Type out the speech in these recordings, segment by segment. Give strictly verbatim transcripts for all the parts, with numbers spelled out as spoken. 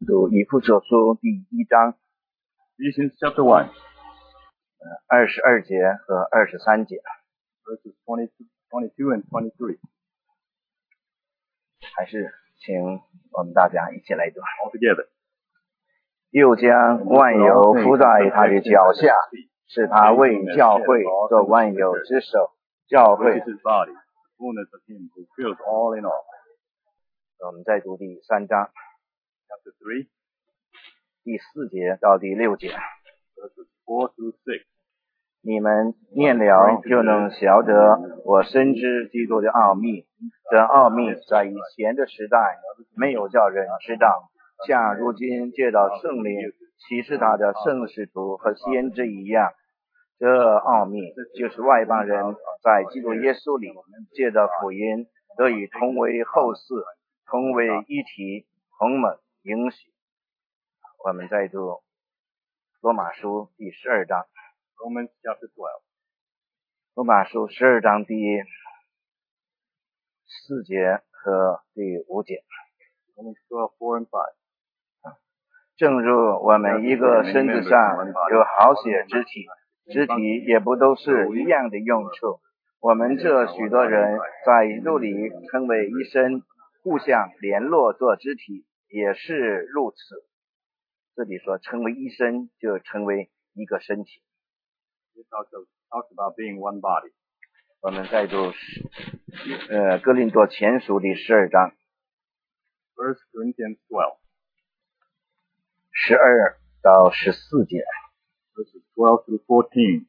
读以弗所书第一章 Ephesians chapter one, 二十二节和二十三节， verses twenty-two, twenty-two and twenty-three. 还是请我们大家一起来读。 All together. 又将万有伏在他的脚下，使他为教会做万有之首。教 Which 会 is his body, the fullness of him who fills all in all. 我们再读第三章 Chapter three, 第四节到第六节， verses four through six. 你们念了就能晓得我深知基督的奥秘。这奥秘在以前的时代没有叫人知道，像如今借着圣灵启示他的圣使徒和先知一样。这奥秘就是外邦人在基督耶稣里借着福音得以同为后嗣，同为一体，同盟应许。我们再读罗马书第十二章。 Romans chapter twelve, 罗马书十二章第四节和第五节。 Romans twelve, four and five. 正如我们一个身子上有好些肢体，肢体也不都是一样的用处。我们这许多人在基督里成为一身，互相联络做肢体，也是如此。这里说成为一身，就成为一个身体。 It talks, of, talks about being one body. 我们再读呃哥林多前书第十二章 First Corinthians twelve, 十二到十四节。 verses twelve through fourteen.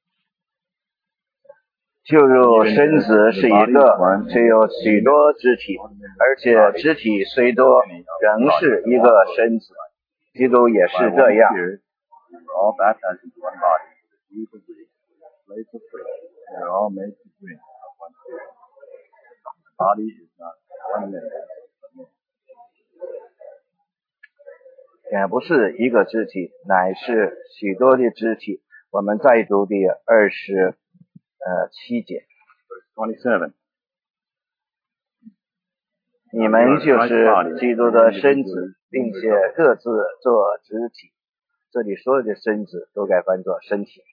就如身子是一个，却有许多肢体，而且肢体虽多，仍是一个身子。基督也是 By 这 one 样。 Spirit, we were all baptized into one body, the Jews of Greeks, the slaves of free. We are all made to drink of one Spirit. The body is not one member, but many. 也不是一个肢体，乃是许多的肢体。我们再读第二十呃七节。 Verse twenty-seven. 你们就是基督的身子，并且各自做肢体。这里所有的身子都该翻作身体。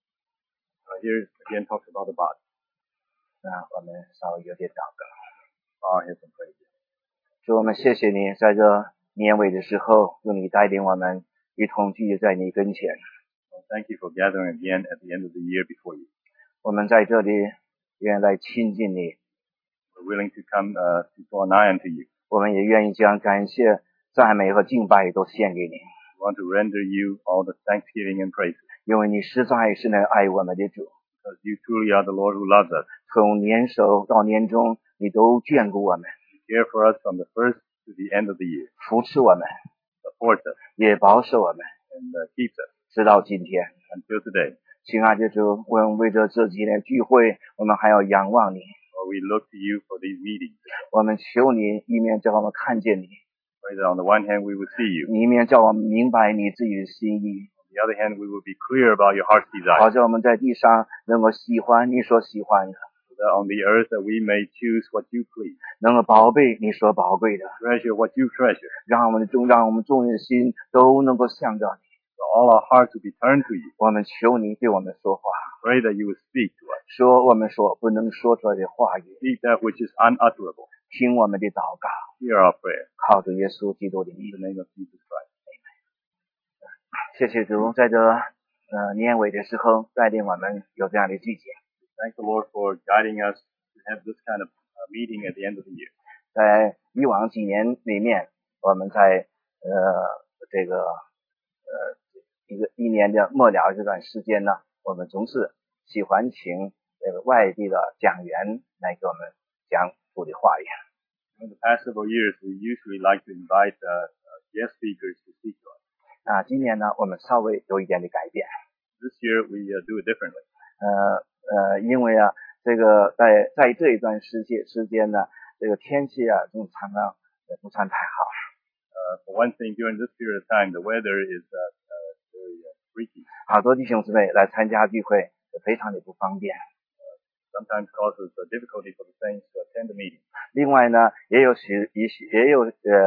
Uh, here again talks about the body. 那我们稍微有点祷告。 Bow our heads and pray. 主，我们谢谢你，在这年尾的时候，用你带领我们一同聚集在你跟前。 Well, thank you for gathering again at the end of the year before you. 我们在这里愿来亲近你， We're willing to come uh, to draw nigh unto you. 我们也愿意将感谢、赞美和敬拜都献给你， We want to render you all the thanksgiving and praise, 因为你实在是那爱我们的主。 because you truly are the Lord who loves us. 从年首到年终，你都眷顾我们， You care for us from the first to the end of the year, 扶持我们， supports us, 也保守我们， and uh, keeps us 直到今天。 until today. 亲爱的主，我们为着这几年聚会，我们还要仰望你， Lord, we look to you for these meetings. 我们求你，一面叫我们看见你， Pray that on the one hand we will see you, 一面叫我们明白你自己的心意， on the other hand we will be clear about your heart's 好 desire, 叫我们在地上能够喜欢你所喜欢的， so that on the earth that we may choose what you please, 能够宝贝你所宝贵的， treasure what you treasure, 让我们的众让我们众人的心都能够向着你。 so all our hearts will be turned to you. 我们求你对我们说话， Pray that you will speak to us, 说我们所不能说出来的话语， speak that which is unutterable. 听我们的祷告， Hear our prayer 靠着耶稣基督的 in 名 the。name of Jesus Christ. 谢谢主，在这呃年尾的时候带领我们有这样的季节。 Thank the Lord for guiding us to have this kind of uh, meeting at the end of the year. 在以往几年里面，我们在呃这个呃一个一年的末了这段时间呢，我们总是喜欢请这个外地的讲员来给我们讲主的话语。 In the past several years, we usually like to invite uh, uh, guest speakers to speak to us. 啊，今年呢，我们稍微有一点的改变。 This year, we uh, do it differently. 呃呃，因为啊，这个在在这一段时间时间呢，这个天气啊，总常常也不算太好。 Uh, for one thing, during this period of time, the weather is uh, uh, very uh, freaky. 好多弟兄姊妹来参加聚会，非常的不方便。 Sometimes causes uh, difficulty for the saints to attend the meeting. 另外呢，也有许一些也有呃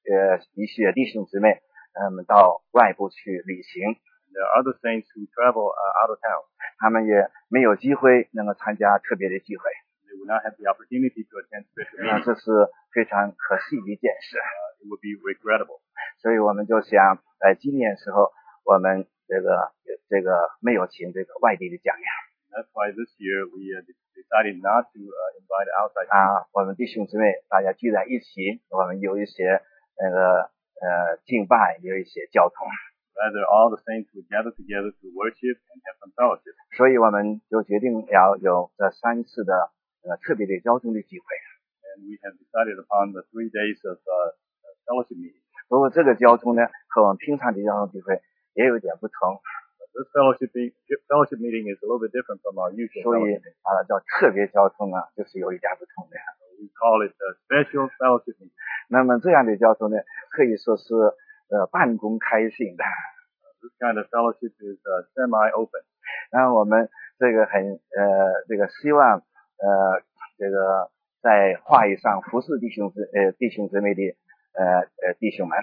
呃一些弟兄姊妹，嗯，到外部去旅行。 There are other saints who travel uh, out of town. 他们也没有机会能够参加特别的聚会。 They will not have the opportunity to attend special 那 meetings. 这是非常可惜的一件事。 It would be regrettable. 所以我们就想，在今年时候，我们这个这个没有请这个外地的讲员。 That's why this year we uh, decided not to uh, invite outside. 啊，我们弟兄姊妹大家聚在一起，我们有一些那个呃敬拜，有一些交通。 Rather, all the saints would gather together to worship and have some fellowship. 所以我们就决定要有这三次的呃特别的交通的机会。 And we have decided upon the three days of uh, fellowship meeting. 不过这个交通呢，和我们平常的交通聚会也有一点不同。 This fellowship fellowship meeting is a little bit different from our usual 所以 fellowship. 啊，叫特别交通啊，就是有一点不同的。 We call it a special fellowship meeting. 那么这样的交通呢，可以说是呃半公开性的。 This kind of fellowship is uh, semi-open. 那我们这个很呃这个希望呃这个在话语上服侍弟兄姊呃弟兄姊妹的呃呃弟兄们，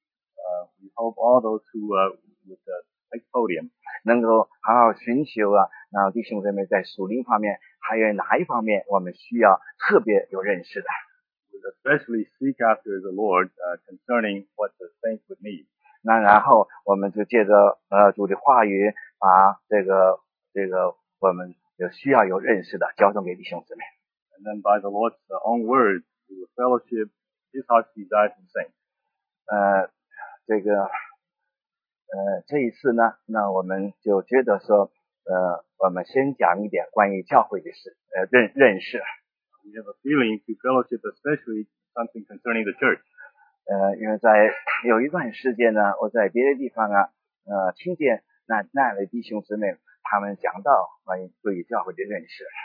Uh, we hope all those who uh, would uh, take podium 能够好好寻求啊，然后弟兄姊妹在属灵方面还有哪一方面我们需要特别有认识的。 would especially seek after the Lord uh, concerning what the saints would need. 那然后我们就借着呃主的话语，把这个这个我们有需要有认识的交送给弟兄姊妹。 And then by the Lord's uh, own words, we will fellowship His heart's desire from saints. 呃，这个呃这一次呢，那我们就觉得说，呃，我们先讲一点关于教会的事，呃认认识。 We have a feeling to fellowship, especially something concerning the church. 呃，因为在有一段时间呢，我在别的地方啊，呃，听见那那样的弟兄姊妹他们讲到关于对于教会的认识。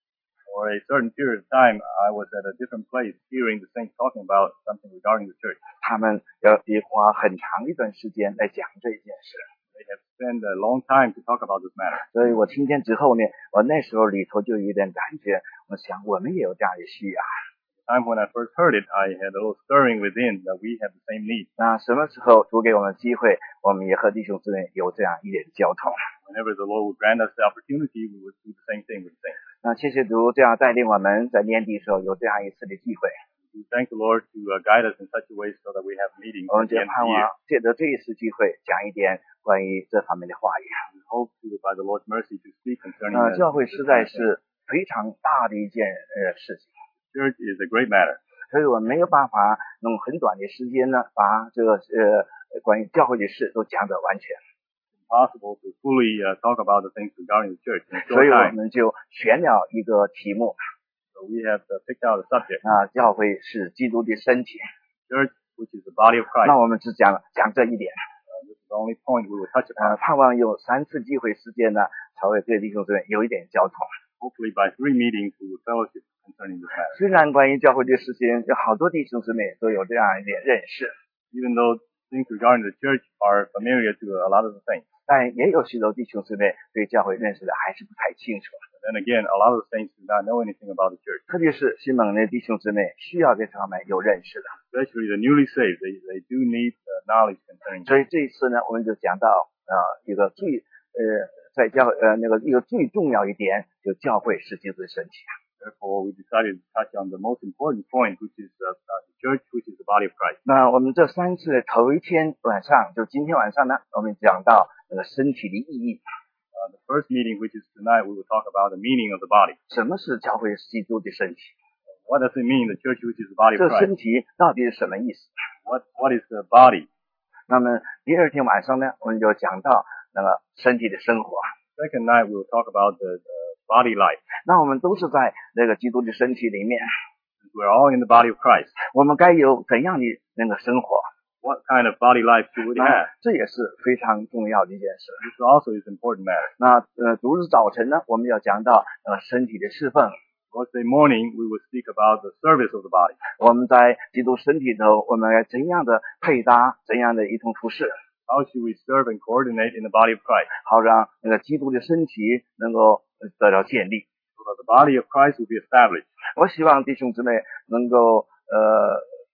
For a certain period of time, I was at a different place hearing the saints talking about something regarding the church. 他们要得花很长一段时间来讲这一件事。 They have spent a long time to talk about this matter. 所以我听见之后呢，我那时候里头就有一点感觉，我想我们也有这样的需要。 The time when I first heard it, I had a little stirring within that we have the same need. 那什么时候主给我们机会，我们也和弟兄姊妹有这样一点交通。 Whenever the Lord would grant us the opportunity, we would do the same thing with the saints. 那谢谢主这样带领我们在年底的时候有这样一次的机会。 We thank the Lord to uh, guide us in such a way so that we have meetings 我 at 们 the 就 end of 盼 the year. 望借着这一次机会讲一点关于这方面的话语。 We hope to, by the Lord's mercy, to speak concerning 呃， the 教会 this 实在 matter. 是非常大的一件呃事情， Church is a great matter. 所以我没有办法用很短的时间呢，把这个呃关于教会的事都讲得完全。 Impossible to fully uh, talk about the things regarding the church in a 所以 short 我 time. 们就选了一个题目 So we have uh, picked out a subject. 啊，教会是基督的身体。 Church, which is the body of Christ. 那我们只讲讲这一点， Uh, this is the only point we will touch upon. 呃，盼望有三次机会时间呢，才会对弟兄姊妹有一点交通。 Hopefully by three meetings we will fellowship concerning this matter. 虽然关于教会的事情，有好多弟兄姊妹都有这样一点认识， Even though things regarding the church are familiar to a lot of the saints. 但也有许多弟兄姊妹对教会认识的还是不太清楚。 But then again, a lot of the saints do not know anything about the church. 特别是新蒙的弟兄姊妹需要这方面有认识的。 Especially the newly saved, they, they do need uh, knowledge concerning 所以这一次呢，我们就讲到呃一个最呃在教呃那个一个最重要一点，就教会是基督的身体。 Therefore, we decided to touch on the most important point, which is uh, uh, the church, which is the body of Christ. 那我们这三次头一天晚上，就今天晚上呢，我们讲到那个身体的意义。 Uh, the first meeting, which is tonight, we will talk about the meaning of the body. 什么是教会是基督的身体？ What does it mean, the church, which is the body 这 of 身 Christ? 体到底是什么意思？ What What is the body? 那么第二天晚上呢，我们就讲到那个身体的生活。 Second night, we will talk about the, the body life. 那我们都是在那个基督的身体里面， We're all in the body of Christ. 我们该有怎样的那个生活？ What kind of body life do we 那 have? 这也是非常重要的一件事。 This also is an important matter. 那呃，主日早晨呢，我们要讲到呃身体的侍奉。 Thursday morning, we will speak about the service of the body. 我们在基督身体头，我们该怎样的配搭，怎样的一同服侍， How should we serve and coordinate in the body of Christ 好让那个基督的身体能够呃得到建立。 so that the body of Christ will be established? 我希望弟兄姊妹能够呃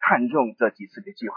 看重这几次的聚会。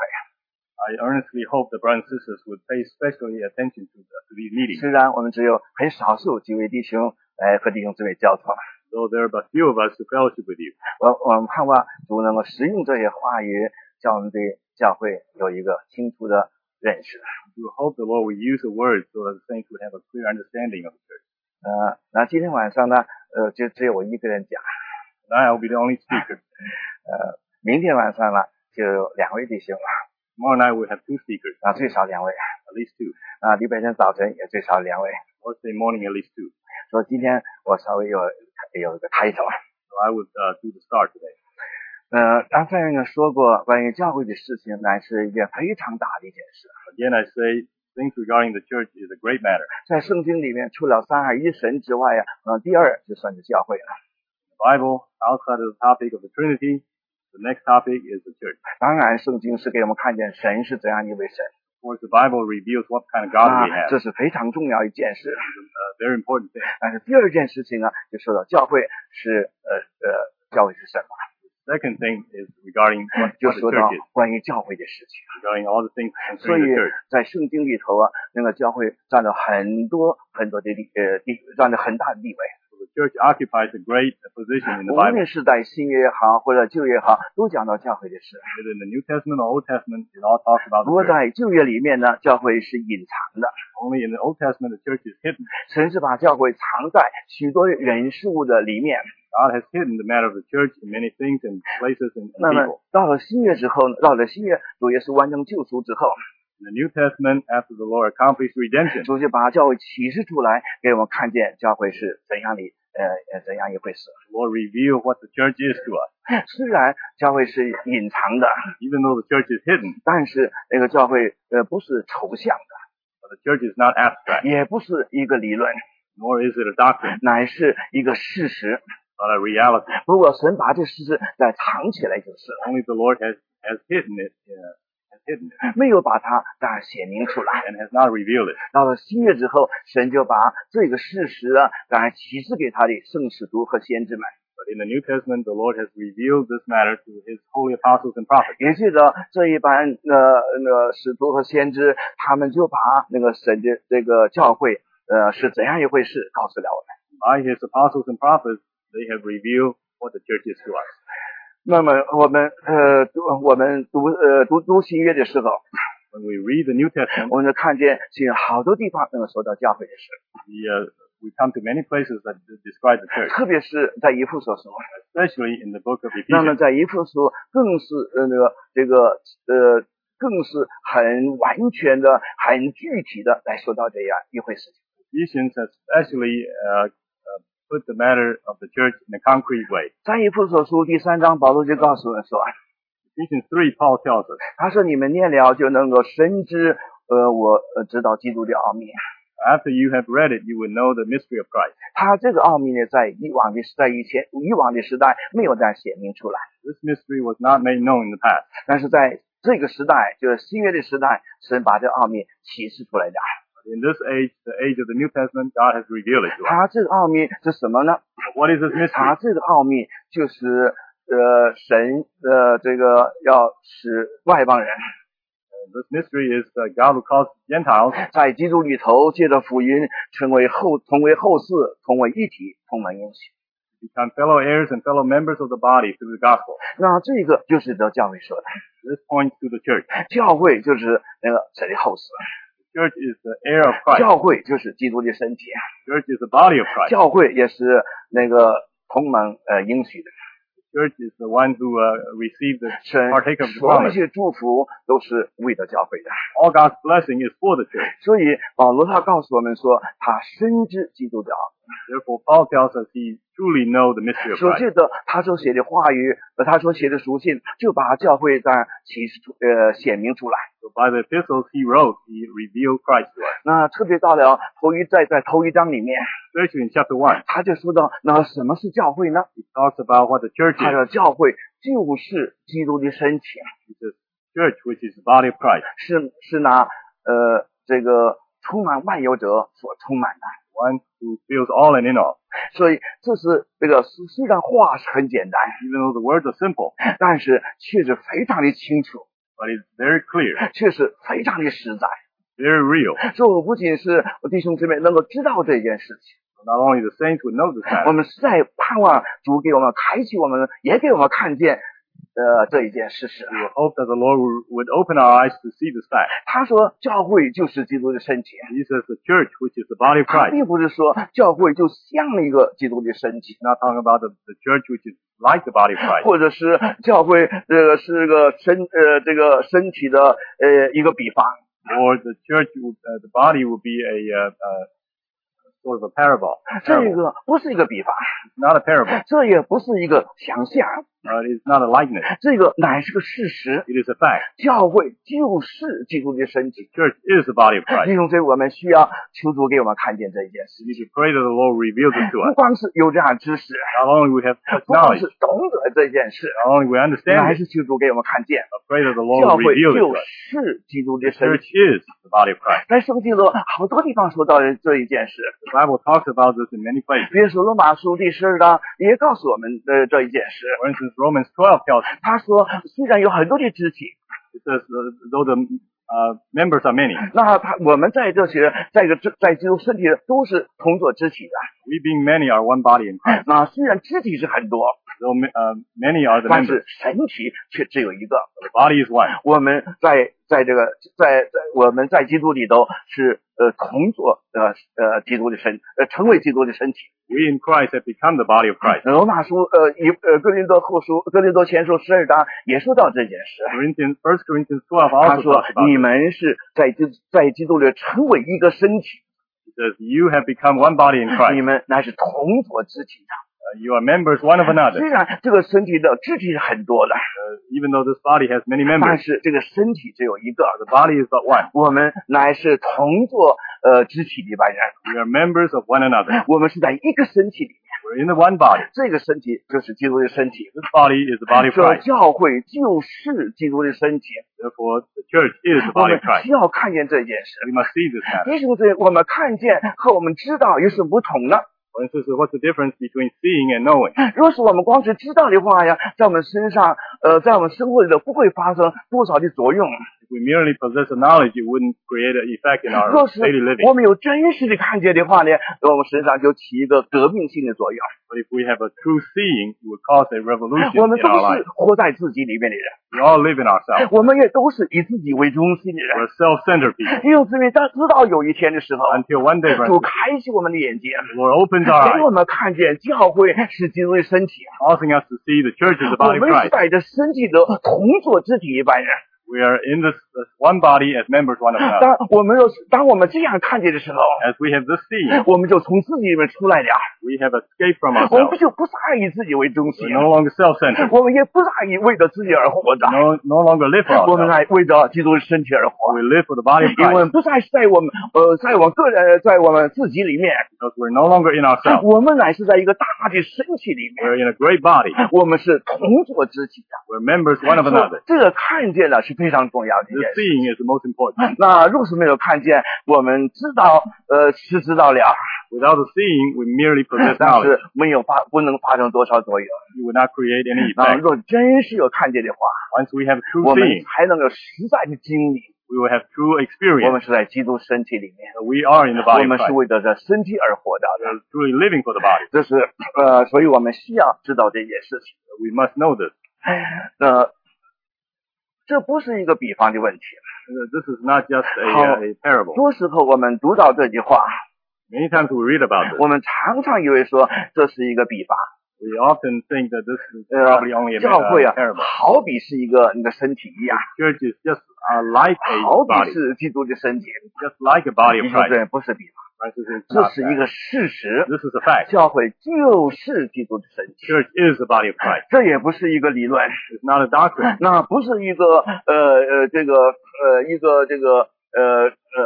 I earnestly hope the brothers and sisters would pay especially attention to, the, to these meetings. 虽然我们只有很少数几位弟兄来和弟兄姊妹交通， Though there are but few of us to fellowship with you. 我我们盼望主能够使用这些话语，叫我们对教会有一个清楚的认识。 We hope the Lord will use the word so that the saints would have a clear understanding of the church. 呃，那今天晚上呢，呃，就只有我一个人讲。 Tonight I will be the only speaker. 呃，明天晚上呢，就有两位弟兄了。 Tomorrow night we'll have two speakers. 啊，最少两位。 At least two. 啊，礼拜天早晨也最少两位。 Thursday morning at least two. 所以今天我稍微有有一个开头。 So I would uh, do the start today. 呃，刚才呢说过，关于教会的事情，乃是一件非常大的一件事。 Again, I say things regarding the church is a great matter. 在圣经里面，除了三二一神之外啊，呃，第二就算是教会了。 The Bible, outside of the topic of the Trinity, the next topic is the church. 当然，圣经是给我们看见神是怎样一位神。 Of course, the Bible reveals what kind of God we 啊， have. 这是非常重要一件事。 A very important thing. 但是第二件事情呢，就说到教会是呃呃，教会是什么？ Second thing is regarding what, 就 what the 说到 church is. 关于教会的事情。 Regarding all the things 所 concerning 以 the church. 在圣经里头啊，那个教会占了很多很多的地呃地，占了很大的地位。 So the church occupies a great position in the 无 Bible. 论是在新约也好，或者旧约也好，都讲到教会的事。 Whether in the New Testament or Old Testament, it all talks about 不 the 过 church. 在旧约里面呢，教会是隐藏的。 Only in the Old Testament the church is hidden. 神是把教会藏在许多人事物的里面。 God has hidden the matter of the church in many things and places and, and 那么 people. 到了新约之后呢，到了新约，主耶稣完成救赎之后， In the New Testament, after the Lord accomplished redemption, 主就把教会启示出来，给我们看见教会是怎样的呃呃怎样一回事。 the Lord revealed what the church is to us. 虽然教会是隐藏的， Even though the church is hidden, 但是那个教会呃不是抽象的， but the church is not abstract, 也不是一个理论， nor is it a doctrine, 乃是一个事实。 but a reality. 不过神把这事实再藏起来就是了， Only the Lord has, has hidden it, uh, has hidden it, 没有把它再显明出来。 and has not revealed it. 到了新约之后，神就把这个事实啊，当然启示给他的圣使徒和先知们。 But in the New Testament, the Lord has revealed this matter to his holy apostles and prophets. 也记得这一班呃那个使徒和先知，他们就把那个神的这个教会呃是怎样一回事告诉了我们。 By his apostles and prophets, they have revealed what the church is to us. 那么我们呃读我们读呃读读新约的时候， When we read the New Testament, 我们就看见是好多地方能够说到教会的事， we, uh, we come to many places that describe the church, 特别是在以弗所书。 especially in the book of 那么 Ephesians. 在以弗所更是呃那个这个呃更是很完全的、很具体的来说到这样一回事情。 Ephesians has especially uh, uh, put the matter of the church in a concrete way. 在以弗所书第三章，保罗就告诉我们说， Ephesians three, Paul tells us, 他说你们念了就能够深知呃我呃知道基督的奥秘。 after you have read it, you will know the mystery of Christ. 他这个奥秘呢，在以往的在以前以往的时代没有再显明出来， This mystery was not made known in the past. 但是在这个时代，就是新约的时代，神把这个奥秘启示出来的。 But in this age, the age of the New Testament, God has revealed it to us. 他这个奥秘是什么呢？ What is this 他 mystery? 这个奥秘就是呃神呃这个要使外邦人 This mystery is uh, God will cause Gentiles 在基督里头借着福音成为后同为后嗣，同为一体，同门应许。 to become fellow heirs and fellow members of the body through the gospel. 那这个就是得教会说的， This points to the church. 教会就是那个神的后嗣， Church is the heir of Christ. 教会就是基督的身体， Church is the body of Christ. 教会也是那个同门呃应许的。 Church is the one who uh, received the 神 partake of the 所有 promise. 一切祝福都是为了教会的， All God's blessing is for the church. 所以保罗他告诉我们说，他深知基督的奥秘。 Therefore, Paul tells us he truly knows the mystery of 所 Christ. 记得他所写的话语和他所写的书信，就把教会在启示出呃显明出来。 So by the epistles he wrote, he revealed Christ to us. 那特别到了头一在在头一章里面， Especially in chapter one, 他就说到，那什么是教会呢？ he talks about what the church 他 is. 说教会就是基督的身体， It's a church which is the body of Christ. 是是拿呃这个充满万有者所充满的。 one who fills all and in all. 所以这是这个虽然话是很简单， Even though the words are simple, 但是却是非常的清楚， but it's very clear, 却是非常的实在。 very real. 所以我不仅是我弟兄姊妹能够知道这件事情， Not only the saints would know this 我 matter, 们实在盼望主给我们开启我们，也给我们看见呃这一件事实。 we hope that the Lord would open our eyes to see this fact. 他说教会就是基督的身体， He says the church, which is the body of 他 Christ, 并不是说教会就像一个基督的身体， not talking about the, the church which is like the body of Christ, 或者是教会这个是个身呃这个身体的呃一个比方。 or the church, would, uh, the body would be a uh, uh, sort of a parable. 这 parable. 个不是一个比方， It's not a parable, 这也不是一个想象， uh, it's not a likeness. 这个乃是个事实。 It is a fact. 教会就是基督的身体。 Church is the body of 弟 Christ. 兄姊妹，我们需要求主给我们看见这一件事 We need to pray that the Lord reveals it to 不 us. 光是有这样知识， Not only we have such 不光 knowledge, 是懂得这件事， not only we 乃 understand it, 是求主给我们看见， but pray that the Lord 教 will 会 reveal it 就 to us. 是基督 The 的身 church 体。 is the body of Christ. 在圣经中好多地方说到这一件事， The Bible talks about this in many places. 比如说罗马书第十二章也告诉我们的这一件事。 For instance, Romans twelve tells us, 他说，虽然有很多的肢体， it says, uh, though the uh, members are many, 那他我们在这些在一个在基督身体都是同作肢体的。 we being many are one body in Christ. 那虽然肢体是很多， Though uh, many are the 但 members, 是身体却只有一个。 the body is one. 我们在在这个在在我们在基督里头是呃同作呃呃基督的身呃成为基督的身体。 We in Christ have become the body of Christ. 罗马书呃一呃哥林多后书哥林多前书十二章也说到这件事。 Corinthians, First Corinthians twelve 他 also 说 talks about 你 it. 们是在基在基督里成为一个身体， It says, you have become one body in 你 Christ. 们乃是同作肢体的。 Uh, you are members one of another. 虽然这个身体的肢体是很多的， Uh, even though this body has many 但 members, 是这个身体只有一个。 the body is but one. 我们乃是同作呃肢体的一般人， We are members of one another. 我们是在一个身体里面。 We're in the one body. 这个身体就是基督的身体， This body is the body of 这 Christ. 教会就是基督的身体。 Therefore, the church is the 我 body 们 of Christ. 需要看见这件事。 We must see this matter. 弟兄姊妹，我们看见和我们知道有什么不同呢？ For instance, what's the difference between seeing and knowing? 若是我们光是知道的话呀，在我们身上，呃，在我们生活里头不会发生多少的作用。 If we merely possess the knowledge, it wouldn't create an effect in our 若是 daily living. 我们有真实的看见的话呢，在我们身上就起一个革命性的作用。 But if we have a true seeing, it would cause a revolution 我们 in 都 our 是 life. 活在自己里面的人， We all live in ourselves. 我们也都是以自己为中心的人。 We're self-centered people. 弟兄姊妹，当知道有一天的时候， Until one day, 主 the 开启我们的眼睛， Lord opens our 给我 eyes, 们看见教会是基督的身体， causing us to see the church is the 我 body of 们是 Christ. 带着身体的同作肢体一般人。 We are in this, this one body as members one of another. 当我们若是当我们这样看见的时候， As we have this seeing, 我们就从自己里面出来了， we have escaped from 我们 ourselves. 就不再以自己为中心 We're，no longer self-centered. 我们也不再以为着自己而活着， No, no longer live for 我们 ourselves. 来为着基督的身体而活。 We live for the body of 因为 Christ 不再是在我们呃，在我们个人，在我们自己里面， because we're no longer in ourselves. 我们乃是在一个大的身体里面， We're in a great body. 我们是同作肢体的。 We're members one of 所以 another. 这个看见了是非常重要的一 The 件事。 seeing is the most important. 那若是没有看见，我们知道，呃，是知道了， Without the seeing, we merely possess 但 knowledge. 是没有发，不能发生多少作用。 It would not create any 那 effect. 若真是有看见的话， Once we have true 我们 seeing, 才能够实在的经历， we will have true 我 experience. 们是在基督身体里面， that We are in the 我 body of 们是 Christ. 为着这身体而活着的。 We're truly living for the body. 这是呃，所以我们需要知道这件事情。 We must know this. 呃，这不是一个比方的问题。 Uh, This is not just a, How- uh, a parable. 多时候我们读到这句话， Many times we read about this. 我们常常以为说这是一个比方。 We often think that this is 呃 probably only a, 教会 a 啊， parable. 好比是一个你的身体一样， Church is just uh, like a 好比 body, 是基督的身体。 just like a body 你 of 说 Christ. 这不是比方， Christ is 这 not 是一 that. 个事实。 This is a fact. 教会就是基督的身体， Church is the body of Christ. 这也不是一个理论， It's not a doctrine. 那不是一个呃呃这个呃一个这个呃呃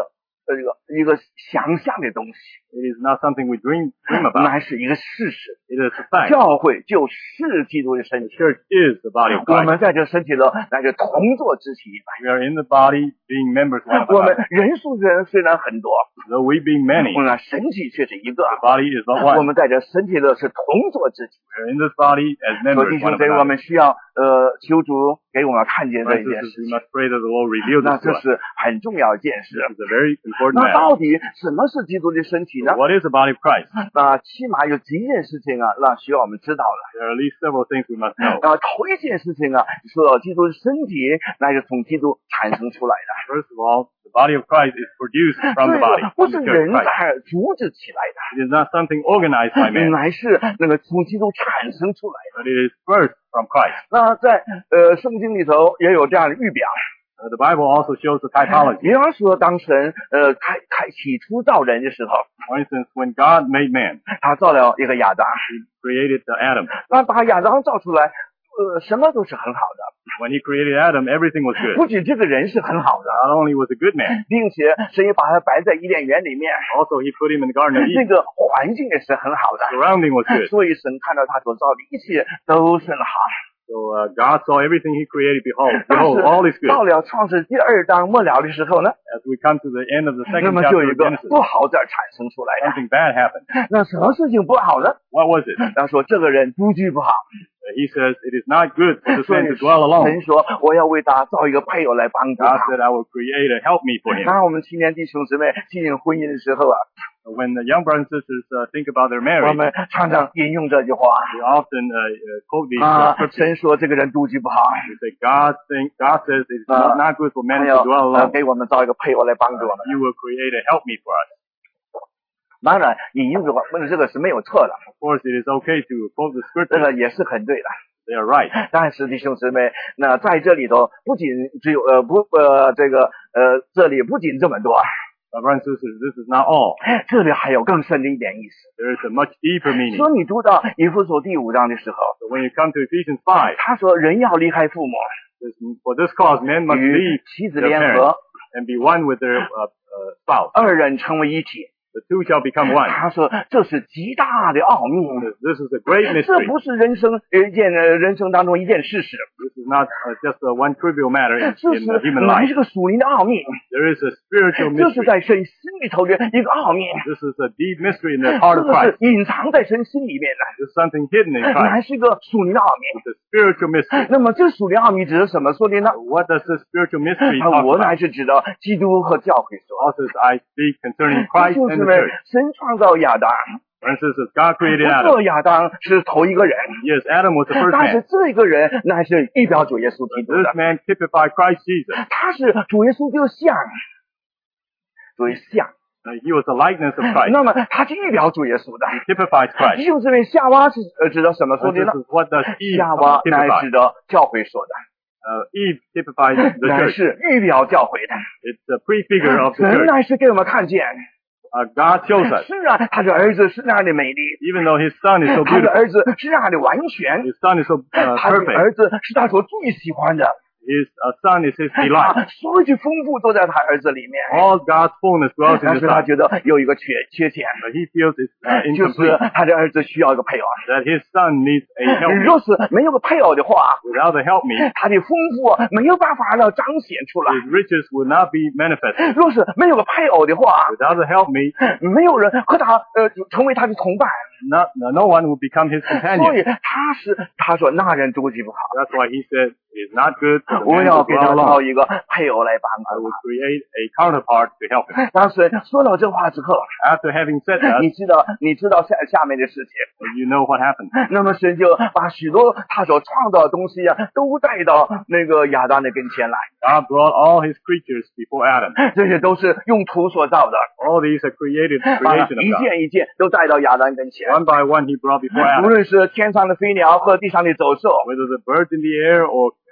呃这个一个想象的东西， It is not something we dream dream about. 乃是一个事实。 It is a fact. 教会就是基督的身 The 体， church is the body of 我 Christ. 们在这身体的乃是同作肢体。 We are in the body, being members one of 我们 another. 人数人虽然很多， Though we being many, 那身体却是一个。 the body is not 我 one. 们在这身体的是同作肢体。 We are in this body as 所 members 以弟 one 兄 of 姊妹，我 another. 们需要呃求主给我们看见这一 Brothers 件 and 事 sisters, we 情。 must pray that the Lord reveal 那 this to 这 us. 是很重要一件事。 This is a very important 那 matter. 到底什么是基督的身体呢？ What is the body of Christ? 那起码有几件事情啊，那需要我们知道了。 There are at least several things we must know. 呃，头一件事情啊，说基督的身体那是从基督产生出来的。 First of all, the body of Christ is produced from 这 the body, 个不 from 是 the church 人 of Christ. 在组织起来 It is not something organized by 的， man, 乃是那个从基督产生出来的。 but it is first from Christ. 那在呃圣经里头也有这样的预表， Uh, the Bible also shows the typology. 比方说当神呃开开起初造人的时候， For instance, when God made man, 他造了一个亚当， He created the Adam. 那把亚当造出来，呃什么都是很好的， When He created Adam, everything was good. 不仅这个人是很好的， Not only was a good man, 并且神也把他摆在伊甸园里面， also He put him in the Garden of 那 Eden. 个环境也是很好的， Surrounding was good. 所以神看到他所造的一切都是很好。 So uh, God saw everything He created. Behold, 但 behold, all is 是到 good. 了创世第二章末了的时候呢， As we come to the end of the 那 second 么 chapter 就有一 of 个 Genesis, 不好的产生出来的。 something bad happened. 那什么事情不好呢？ What was it? 他说这个人独居不好， Uh, He says it is not good for the 所 man 以 to dwell alone. 神说我要为他造一个配偶来帮助 God 他。 said, I will create a helpmeet for him. 当我们青年弟兄姊妹进入婚姻的时候啊， When the young brothers and sisters uh, think about their 我 marriage, 们常常引用这句话 we often uh, uh, quote these 啊 uh,，scriptures. 神说这个人独居不好， We say, God, think, God says it is Uh, not, not good for 还 men 要 to dwell 呃 alone. 给我们造一个配偶来帮助我们。 You will create a helpmeet for us. 当然，引用这个问这个是没有错的， Of course, it is okay to quote the 这 scriptures. 个也是很对的。 They are right. 但是弟兄姊妹，那在这里头不仅只有呃不呃这个呃这里不仅这么多， But brothers and sisters, this is not all. 这里还有更深的一点意思。 There is a much deeper meaning. 说你读到以弗所第五章的时候， So when you come to Ephesians five, 他说人要离开父母， this, for this cause men must 与 leave 妻子 their 联 parents 合， and be one with their uh, uh, spouse. 二人成为一体。 The two shall become one. 他说这是极大的奥秘， This is a great 这 mystery. 不是人生呃一件呃人生当中一件事实， This is not uh, just uh, one trivial matter in, 这 in uh, 是 human 乃 life. 是个属灵的奥秘， There is a spiritual 这是 mystery. 在神心里头的一个奥秘， This is a deep mystery in the 这 heart of 个是 Christ. 隐藏在神心里面 There's something hidden in 的， Christ. 乃是一个属灵的奥秘。 It's a spiritual mystery. 那么这属灵奥秘指的什么？说的呢？ What does this spiritual mystery 啊 talk 我乃 about? 是指的基督和教会说。 Also, I speak concerning 弟 Christ 兄 and 姊 the 妹 church. 神创造亚当， For instance, God created 不 Adam. 做亚当是头一个人， Yes, Adam was the first 但是 man. 这个人乃是预表主耶稣基督 This 的， man typified Christ Jesus. 他是主耶稣就像，主耶稣像。 Uh, he was the likeness of Christ. 那么他是预表主耶稣的。 He typifies 弟 Christ. 兄姊妹，夏娃是呃指的什么说 So 的 this 呢？ is what does Eve 夏娃乃 typify? 指的教会说的， Uh, Eve typifies the 乃 church. 是预表教会的。 It's a prefigure of the 神 church. 乃是给我们看见， Uh, God shows us. 是啊，他的儿子是那样的美丽， Even though his son is so 他的 beautiful, 儿子是那样的完全， his son is so uh, 他的 perfect, 儿子是他所最喜欢的， his uh, son is his delight. 他所有的丰富都在他儿子里面。 All God's fullness dwells in 但 the 是他 son. 觉得有一个缺缺陷， But he feels it's uh, 就是 incomplete, 他的儿子需要一个配偶。 that his son needs a helpmeet. 若是没有个配偶的话， Without the helpmeet, 他的丰富没有办法让彰显出来。 his riches will not be manifested. 若是没有个配偶的话， Without the helpmeet, 没有人和他呃成为他的同伴， not, no one will become his 所 companion. 以他是他说那人独居不好， That's why he said it's not good for the 我 man 要 to 给 dwell 他 alone. 造一个配偶来帮 I 助 will create a counterpart to help him. 他。当时说了这话之后， After having said that, 你知道你知道下下面的事情， you know what happened. 那么神就把许多他所创造的东西啊，都带到那个亚当的跟前来， God brought all his creatures before Adam. 这些都是用土所造的， All these are created 把 creation 一 of God. 件一件都带到亚当跟前。 One by one he brought before 无 Adam. 论是天上的飞鸟和地上的走兽， Whether the birds in the air or uh,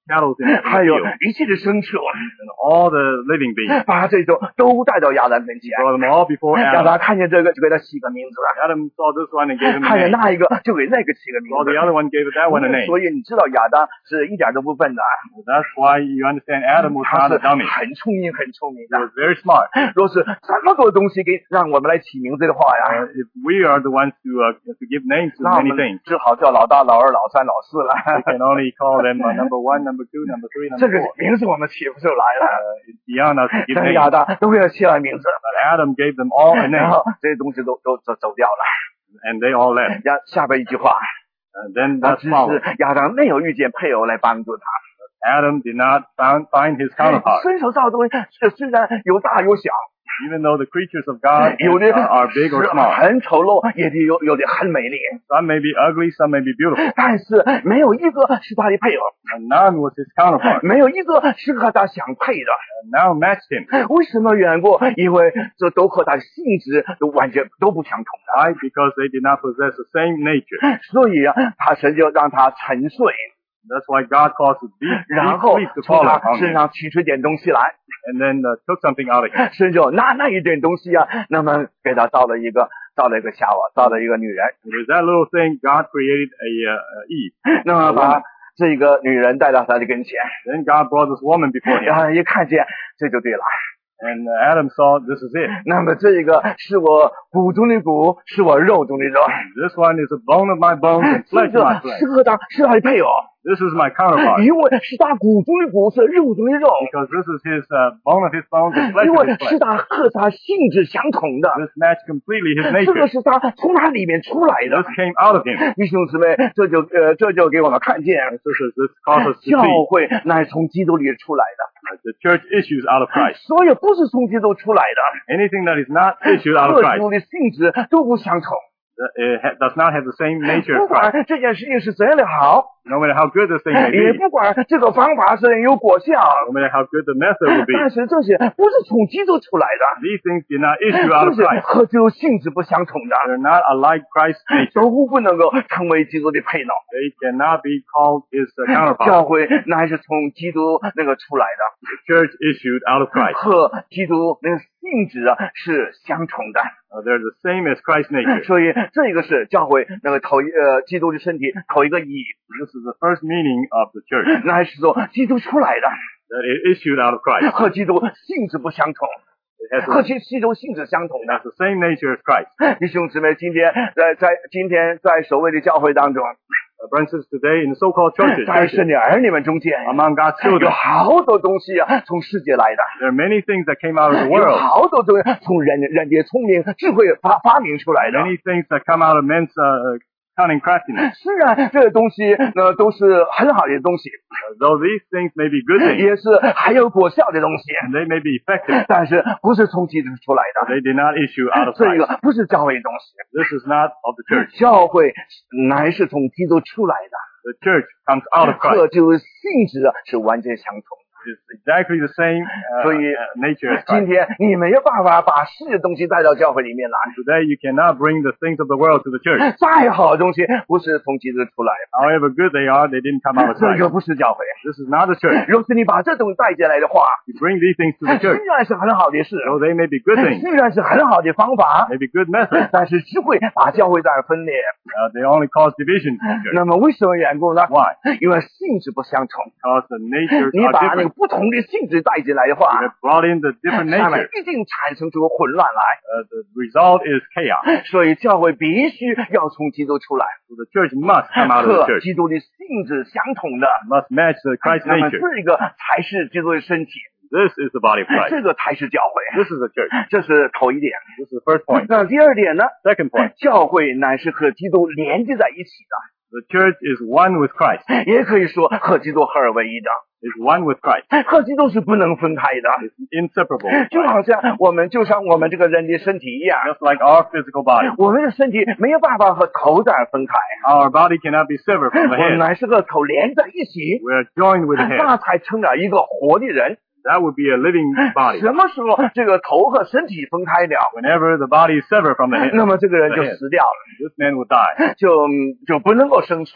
cattle in the 还有 field, 一切的牲畜， and all the living beings. 把这种都带到亚当跟前。 Brought them all before 亚 Adam. 当看见这个就给他起个名字， Adam saw this one and gave him a 看见 name. 那一个就给那个起个名 Saw 字。 the other one, gave that one a name. 所以你知道亚当是一点都不笨的， That's why you understand Adam was 他 not 是 a dummy. 很聪明很聪明 He 的。 was very smart. 若是这么多东西给让我们来起名字的话 Uh, 呀， if we are the ones to uh, to give names to 那我 many 们 things, 只好叫老大、老二、老三、老四了。 we can only call them uh, number one, number two, number three, 这 number 个 four. 名字我们起不出来了。 Uh, it's beyond us to give 但是 names. 亚当都给他起了名字， But Adam gave them all a 然 name, 后这些东西都都走走掉了。 and they all left. 下下边一句话， And then 那 that's 只 followed. 是亚当没有遇见配偶来帮助他。 Adam did not found, find his counterpart. 伸手造的东西是虽然有大有小， Even though the creatures of God 有 are, 的 are big or 是 small. 很丑陋，也得有有的很美丽， Some may be ugly, some may be beautiful. 但是没有一个是他的配偶， And none was his counterpart. 没有一个是和他相配的。 And now matched him. 为什么缘故？因为这都和他的性质都完全都不相同的。 Why? Because they did not possess the same nature. 所以啊，他神就让他沉睡， That's why God caused the deep, 然 deep 后 sleep to 从 fall 他 upon 身 him. 上取出点东西来， And then uh, took something out of him. 神就拿那一点东西啊，那么给他造了一个造了一个夏娃，造了一个女人， And with that little thing, God created a uh, uh, Eve. 那么把这个女人带到他的跟前， Then God brought this woman before 然 him. 后一看见这就对了。 And uh, Adam saw this is it. 那么这个是我骨中的骨，是我肉中的肉， This one is a bone of my bones and 这 flesh of 个 my flesh. 是和他是他的配偶， This is my counterpart. 因为是他骨中的骨，是肉中的肉， Because this is his uh, bone of his bones and flesh 因 of 为 his 是 flesh. 他和他性质相同的， This matched completely his 这个 nature. 是他从他里面出来的 This。came out of him. 弟兄姊妹，这就呃这就给我们看见， This is this causes us to 教 see 会乃是从基督里出来的， that the church issues out of Christ. 所有不是从基督出来的， Anything that is not issued out of 各 Christ 种的性质都不相同。 uh, it ha- does not have the same nature 不 as Christ. 管这件事情是怎样的好， No matter how good this thing may 也 be, 不管这个方法是有果效， no matter how good the method will be, 但是这些不是从基督出来的， these things did not issue out 这 of 些 Christ. 和基督性质不相同的， They're not alike Christ's nature. 都不能够成为基督的配偶。 They cannot be called his uh, counterpart. 教会乃是从基督那个出来的， The church issued out of Christ. 和基督那个性质啊是相同的。 Uh, they're the same as Christ's nature. 所以这个是教会那个头一呃基督的身体头一个意义， This is the first meaning of the church, 那是说基督出来的， that it issued out of Christ. 和基督性质不相同， It has 和 the, 基基督性质相同 it 的 has。the same nature as Christ. 弟兄姊妹，今天在在今天在所谓的教会当中， Uh, for instance, today in the so-called churches, 在神的儿女们中间， among God's 有 children, 好多东西啊从世界来的， there are many things that came out of the 有 world, 好多东西从人人的聪明智慧发发明出来的。 many things that come out of men's uh, cunning craftiness. 虽然这些东西呢都是很好的东西， Uh, though these things may be good things, 也是很有果效的东西， and they may be effective, 但是不是从基督出来的。 they did not issue out of 这 Christ. 个不是教会的东西， This is not of the church. 教会乃是从基督出来的， The church comes out of 和 Christ. 就是性质是完全相同的。 It's exactly the same uh, 所以 uh, nature as 今 Christ. 天你没有办法把世界的东西带到教会里面来， Today you cannot bring the things of the world to the church. 再好的东西不是从基督出来的， However good they are, they didn't come out of 这 Christ. 个不是教会。 This is not the church. 若是你把这东西带进来的话， You bring these things to the 虽 church. 然是很好的事， Though they may be good things, 虽然是很好的方法， may be good methods, 但是只会把教会这样分裂。 uh, they only cause divisions in the church. 那么为什么缘故呢？ Why? 因为性质不相同。 Because the natures 你 are 把那个 different. 不同的性质带进来的 You 话， have brought in the different 下面 natures. 一定产生出混乱来。 Uh, the result is chaos. 所以教会必须要从基督出来， So the church must come out of the 和 church. 基督的性质相同的。 Must match the Christ 那么 nature. 这个才是基督的身体， This is the body of Christ. 这个才是教会。 This is the church. 这是头一点。 This is the first point. 那第二点呢？ Second point. 教会乃是和基督连接在一起 The church is one with Christ. 的，也可以说和基督合而为一的。 Is one with Christ. 和基督是不能分开的， It's inseparable. with 就 Christ. 好像我们就像我们这个人的身体一样， Just like our physical body. 我们的身体没有办法和头这样分开， Our body cannot be severed from 我 the 们 head. 乃是和头连在一起， We are joined with the head. 那才成了一个活的人。 That would be a living body. 什么时候这个头和身体分开了， Whenever the body is severed from the head, 那么这个人就死掉了， this man will die. 就就不能够生存。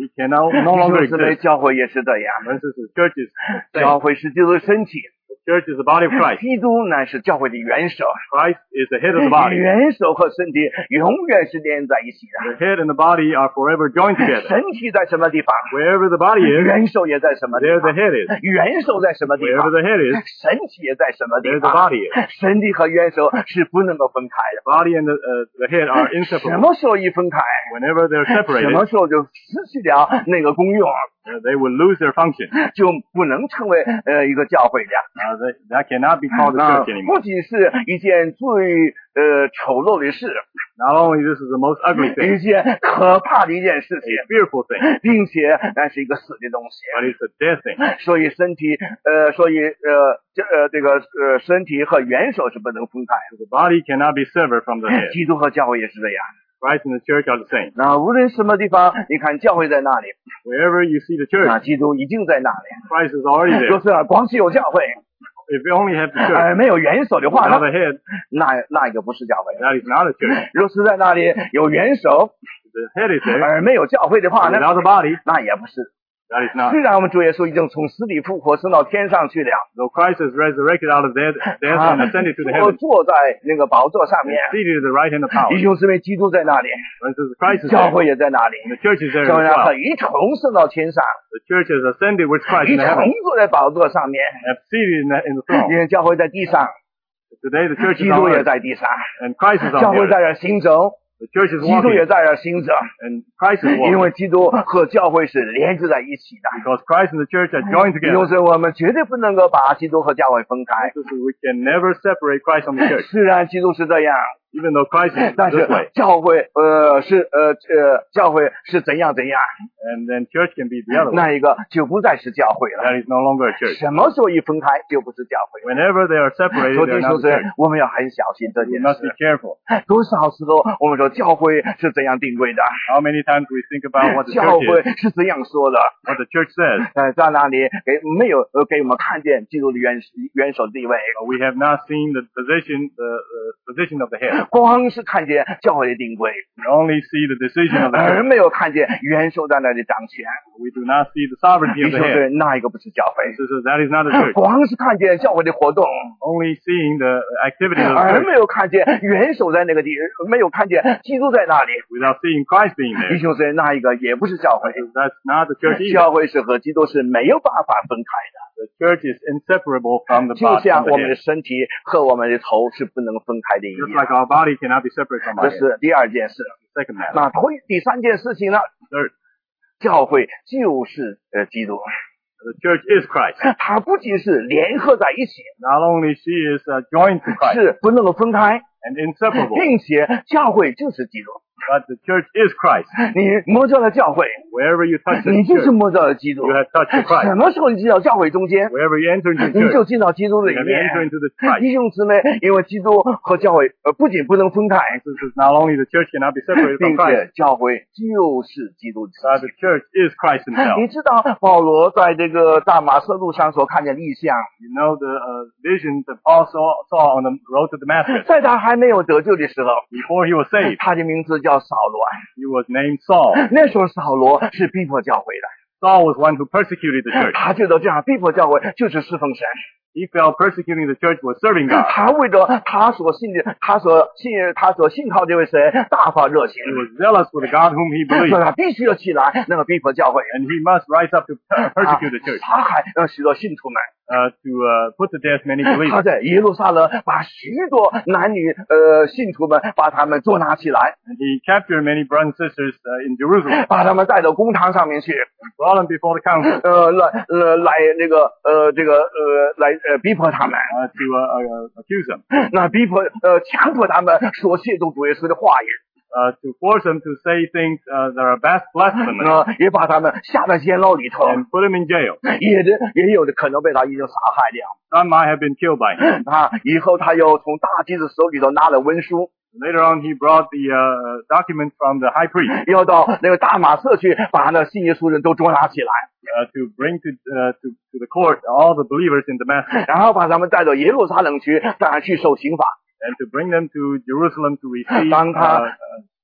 He can no, no 弟 longer 兄姊妹， exist. 教会也是这样， For instance, the church is the 教 same. 会是基督的身体， The church is the body of Christ. 基督乃是教会的元首， Christ is the head of the body. 元首和身体永远是连在一起的。 The head and the body are forever joined together. 身体在什么地方， Wherever the body is, 元首也在什么地 there the 方， head is. 元首在什么地 Wherever 方， the head is, 身体也在什么地 there the 方。 body is. 身体和元首是不能够分开的。 Body and the, uh, the head are 什 inseparable. 么时候一分开， Whenever they're 什 separated, 么时候就失去了那个功用， uh, they will lose their function. 就不能成为呃一个教会了。 Uh, they, that cannot be called a 那 church anymore. 不仅是一件最呃丑陋的事， Not only this is the most ugly thing, 一件可怕的一件事 a 情， fearful thing, 并且那是一个死的东西。 but it's a dead thing. 所以身体呃，所以呃这呃这个呃身体和元首是不能分开的。 The body cannot be severed from the head. 基督和教会也是这样。 Christ and the church are the same. 那无论什么地方，你看教会在那里， Wherever you see the 那 church, 基督已经在那里。 Christ is already 就 there. 是光是有教会， If you only have the 而 church 没有元首的话， without 那 the head, 那那一个不是教会。 that is not a church. 若是在那里有元首， The head is there, 而没有教会的话，那 without the body, 那也不是。 that is not. 虽然我们主耶稣已经从死里复活，升到天上去了， Though Christ is resurrected out of death, death 他 and ascended to the 坐 heavens, 坐在那个宝座上面， seated at the right hand of power. 弟兄姊妹，基督在那里， For instance, Christ is 教 there, 会也在那里， and the church is there 教 as 会然后 well. 一同升到天上， The church has ascended with Christ 一 in the 同 heavens, 坐在宝座上面。 and seated in the, in the throne. 因为教会在地上， Today the church is 基 on 督也 earth, 在地上， and Christ is 教 on 会 earth. 在这行走， The church is 基督也 walking, 在这行走， and Christ is 因 walking. 为基督和教会是连接在一起的。 Because Christ and the church are joined 弟兄 together. 姊妹，我们绝对不能够把基督和教会分开。 So we can never separate Christ from the church. 虽然基督是这样， Even though Christ is 但 this 是 way, 教会呃是呃呃教会是怎样怎样， and then church can be the other way. 那一个就不再是教会了。 That is no longer a church. 什么时候一分开就不是教会。 Whenever they are separated, 所 they 以 are 弟 not 兄 the 姊 church. 妹，我们要很小心这 We 件 must be 事。 careful. 多少时候我们说教会是怎样定规的， How many times we think about what the 教 church 会 is, 是怎样说的？ what the church says, 呃，在那里给没有呃给我们看见基督的元元首地位， but we have not seen the position, the, the position of the head. 光是看见教会的定规， We only see the decision of the 而 church. 没有看见元首在那里掌权。 We do not see the sovereignty 弟 of 兄 the 姊 head. 妹，那一个不是教会。 This is, that is not a church. 光是看见教会的活动， Only seeing the activities of the 而 church 没有看见元首在那个地，没有看见基督在那里。 without seeing Christ being 弟 there. 兄姊妹，那一个也不是教会。 That's not the church either. 教会是和基督是没有办法分开的。 The church is inseparable from the 就 body, 像 from 我 the 们的 head. 身体和我们的头是不能分开的一 Just 样。 like our body cannot be separated from 这 our head. 是第二件事。 Second matter. 那头第三件事情呢？ Third, 教会就是呃基督， the church is Christ. 它不仅是联合在一起， Not only she is uh, joined to Christ 是不能够分开， and inseparable, 并且教会就是基督。 but the church is Christ. 你摸着了教会， Wherever you touch the 你就是 church, 摸着了基督。 you have touched the 什 Christ. 么时候你进到教会中间， Wherever you enter into the 你就 church, 进到基督 you 里 have 面。 entered into the Christ. 弟兄姊妹，因为基督和教会呃不仅不能分开， This is not only the church cannot be separated 并 from Christ, 且教会就是基督自 but 己 the。church is Christ 你 himself. 知道保罗在这个大马色路上所看见的异象， You know the uh, vision that Paul saw, saw on the road to Damascus. 在他还没有得救的时候， Before he was saved, 他的名字叫扫罗。 he was named Saul. 那时候扫罗是逼迫教会的， Saul was one who persecuted the church. 他觉得这样逼迫教会就是侍奉神。 He felt persecuting the church was serving God. 他为着他所信的，他所信他所信靠这位神大发热心， He was zealous for the God whom he 所以 believed, 他必须要起来，那个逼迫教会， and he must rise up to persecute the church, 杀害呃许多信徒们。 uh, to uh, put to death many 他 believers. 在耶路撒冷把许多男女呃信徒们把他们捉拿起来， And he captured many brothers and sisters uh, in Jerusalem, 把他们带到公堂上面去， brought them before the council 呃来呃来那个呃这个呃来呃逼迫他们， uh, to uh, uh, accuse them, 那逼迫呃强迫他们说亵渎主耶稣的话语， uh, to force them to say things uh, that are bas- blasphemous, 呃也把他们下在监牢里头， and put them in jail. 也的也有的可能被他已经杀害掉。 Some might have been killed by him. 他以后他又从大祭司手里头拿了文书， Later on, he brought the uh, document from the high priest 要到那个大马色去把那信耶稣人都捉拿起来， uh, to bring to, uh, to to the court all the believers in Damascus, 然后把他们带到耶路撒冷去，让他去受刑罚。 and to bring them to Jerusalem to receive 当他 uh, uh,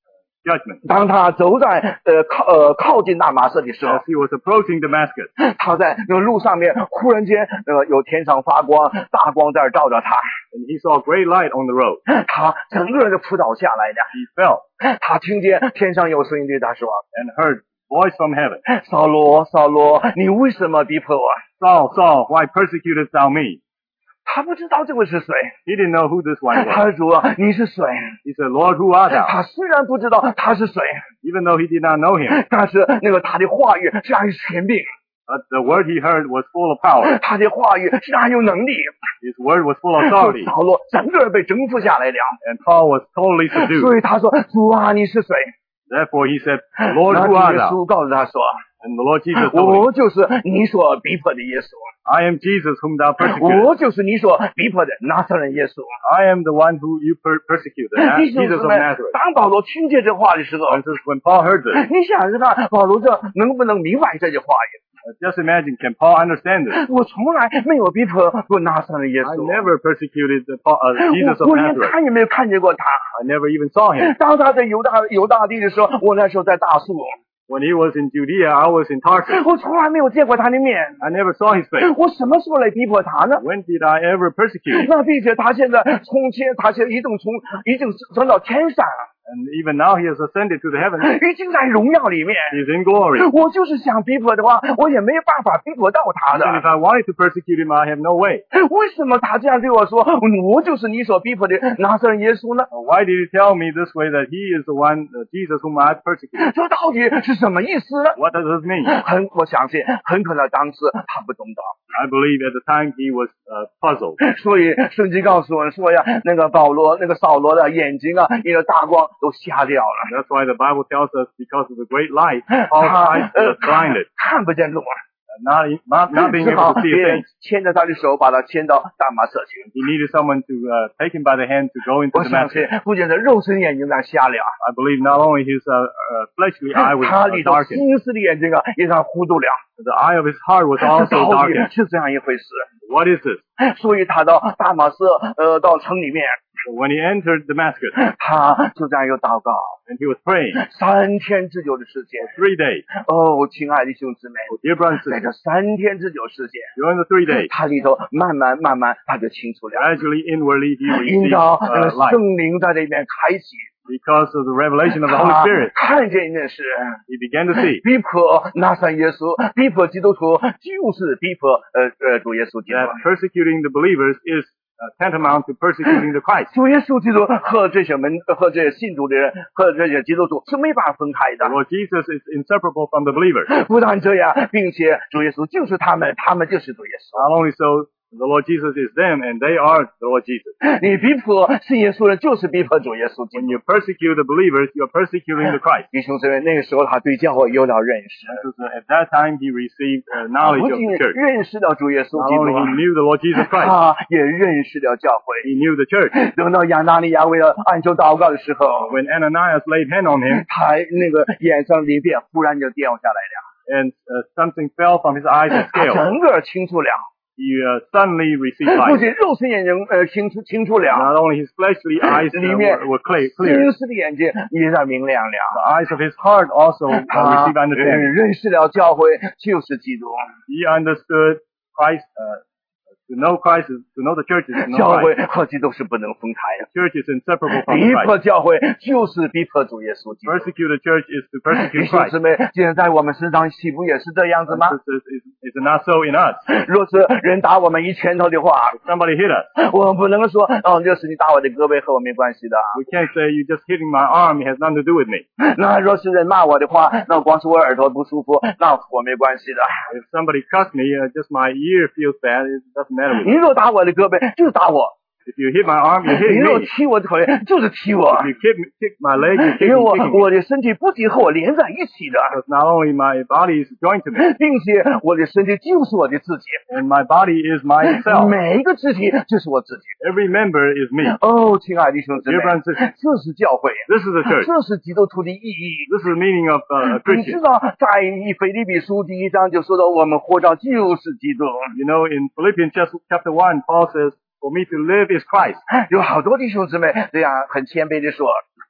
judgment. 当他走在呃靠呃靠近大马色的时候， As he was approaching Damascus, 他在那个路上面忽然间呃有天上发光，大光在那儿照着他， and he saw a great light on the road. 他整个人就扑倒下来的。 He fell 他听见天上有声音对他说 and heard voice from heaven. ：“ 扫罗，扫罗，你为什么逼迫我 Saul, Saul, why persecutest thou me?？” 他不知道这位是谁， He didn't know who this one 他 was. 说：“主啊，你是谁 He said, Lord, who art？” thou? 他虽然不知道他是谁， Even though he did not know him, 但是那个他的话语是让人权柄， but the word he heard was full of power. 他的话语是让人有能力。 His word was full of authority. 扫罗整个人被征服下来了。 And Paul was totally subdued. 所以他说：“主啊，你是谁 Therefore he said, Lord, ？” 然 who 后 art 耶 thou? 稣告诉他说 And the Lord Jesus：“ told him, 我就是你所逼迫的耶稣， I am Jesus whom thou persecutest. 我就是你所逼迫的拿撒勒耶稣。” I am the one who you per- persecuted, 弟兄 Jesus 姊 of 妹， Nazareth. 当保罗听见这话的时候， And so when Paul heard this, 你想想看，保罗这能不能明白这句话语？ just imagine, can Paul understand this? 我从来没有逼迫过拿撒勒耶 I 稣， never persecuted the, Paul- uh, Jesus 我 of 我连 Nazareth. 看也没有看见过他。 I never even saw him. 当他在犹大犹大地的时候，我那时候在大树， When he was in Judea, I was in Tarsus. 我从来没有见过他的面。 I never saw his face. 我什么时候来逼迫他呢？ When did I ever persecute him? 那并且他现在从天，他现在已经从已经升到天上了， And even now he has ascended to the heavens. 已经在荣耀里面。 He's in glory. 我就是想逼迫的话，我也没有办法逼迫到他 And if 的。 I wanted to persecute him, I have no way. 为什么他这样对我说？我就是你所逼迫的拿撒勒耶稣呢？ Why did he tell me this way that he is the one, uh, Jesus whom I persecuted? 这到底是什么意思呢？ What does this mean? 很，我相信很可能当时他不懂得。 I believe at the time he was uh, puzzled. 所以圣经告诉我们说呀，那个保罗、那个扫罗的眼睛啊，因为大光都瞎掉了， And that's why the Bible tells us because of the great light, Paul's 他 eyes 呃 were blinded, 看不见路， not, not, not being 只 able 好 to see 别 a 人 thing. 牵着他的手，把他牵到大马色去。 He needed someone to uh, take him by the hand to go into 我相信 Damascus. 不仅是肉身眼睛在瞎了， I believe not only his uh, uh, fleshly eye was 他 uh, 里头 darkened, 心思的眼睛啊也让糊涂了。 the eye of his heart was 这 also 到底 darkened. 是这样一回事。 What is this? 所以他到大马色呃到城里面， So when he entered Damascus 他就这样又祷告 and he was praying 三天之久的时间。 three days, 哦，亲爱的弟兄姊妹， dear brothers and 在 sisters, 这三天之久时间， during the three days, 他里头慢慢慢慢他就清楚了， gradually, inwardly, he 因 received 着那 uh, 个 light 圣灵在这里面开启， because of the revelation of the Holy 他 Spirit. 看见一件事。 He began to see 逼迫拿撒耶稣，逼迫基督徒，就是逼迫呃呃主耶稣基督。 that persecuting the believers is uh, tantamount to persecuting the Christ. 主耶稣基督和这些门和这些信主的人和这些基督徒是没法分开 The 的。 Lord Jesus is inseparable from the believers. 不但这样，并且主耶稣就是他们，他们就是主耶稣。 Not only so, the Lord Jesus is them and they are the Lord Jesus. 你逼迫信耶稣的，就是逼迫主耶稣基 When 督。 you persecute the believers, you are persecuting the Christ. 弟兄姊妹，那个时候他对教会有了认识， Because uh, at that time he received uh, 不 knowledge of 仅 the church. 认识了主耶稣 Not 基 only he 督， knew the Lord Jesus Christ, 他也认识了教会。 he knew the church. 等到亚拿尼亚为了按手祷告的时候， When Ananias laid hand on him 他那个眼上鳞片忽然就掉下来了， and uh, something fell from his eyes and 他 scales, 整个清楚了， he uh, suddenly received 不 light. 仅肉身眼睛呃清楚清楚了， Not only his fleshly eyes uh, 里面 were, were clear, 心 clear, 思的眼睛也在明亮了。 the eyes of his heart also uh, 他 received 呃 understanding. 认识了教会就是基督， He understood Christ. Uh, to know Christ is to know the church is to know 教会 Christ. 和基督是不能分开的。 The church is inseparable from 逼 Christ. 迫教会就是逼迫主耶稣基督。 Persecute the church is to 弟 persecute 兄 Christ. 姊妹，既然在我们身上，岂不也是这样子吗？ This is, is, is not so in us. 若是人打我们一拳头的话， If somebody hit us, 我们不能说哦，就是你打我的胳膊和我没关系的。 we can't say you just hitting my arm. It has nothing to do with me. 那若是人骂我的话，那光是我耳朵不舒服，那我没关系的。 If somebody cuts me, uh, just my ear feels bad. It doesn't matter with 你 me. 若打我的胳膊，就是打我； If you hit my arm, you're 你 hitting 若 me. 踢我的腿，就是踢我 If。you kick, me- kick my leg, you're 因为 kicking, 我 kicking me. 我的身体不仅和我连在一起的， Because not only my body is joined to me, 并且我的身体就是我的自己， and my body is myself. 每一个肢体就是我自己。 Every member is me. 哦，亲爱的弟兄姊妹 Dear，brothers and sisters, 这是教会， this is the church. 这是基督徒的意义。 This is the meaning of uh, a 你知 Christian. 道，在以腓立比书第一章就说到，我们活着就是基督。 You know, in Philippians chapter chapter one, Paul says, "For me to live is Christ." 有好多弟兄姊妹这样很谦卑的说，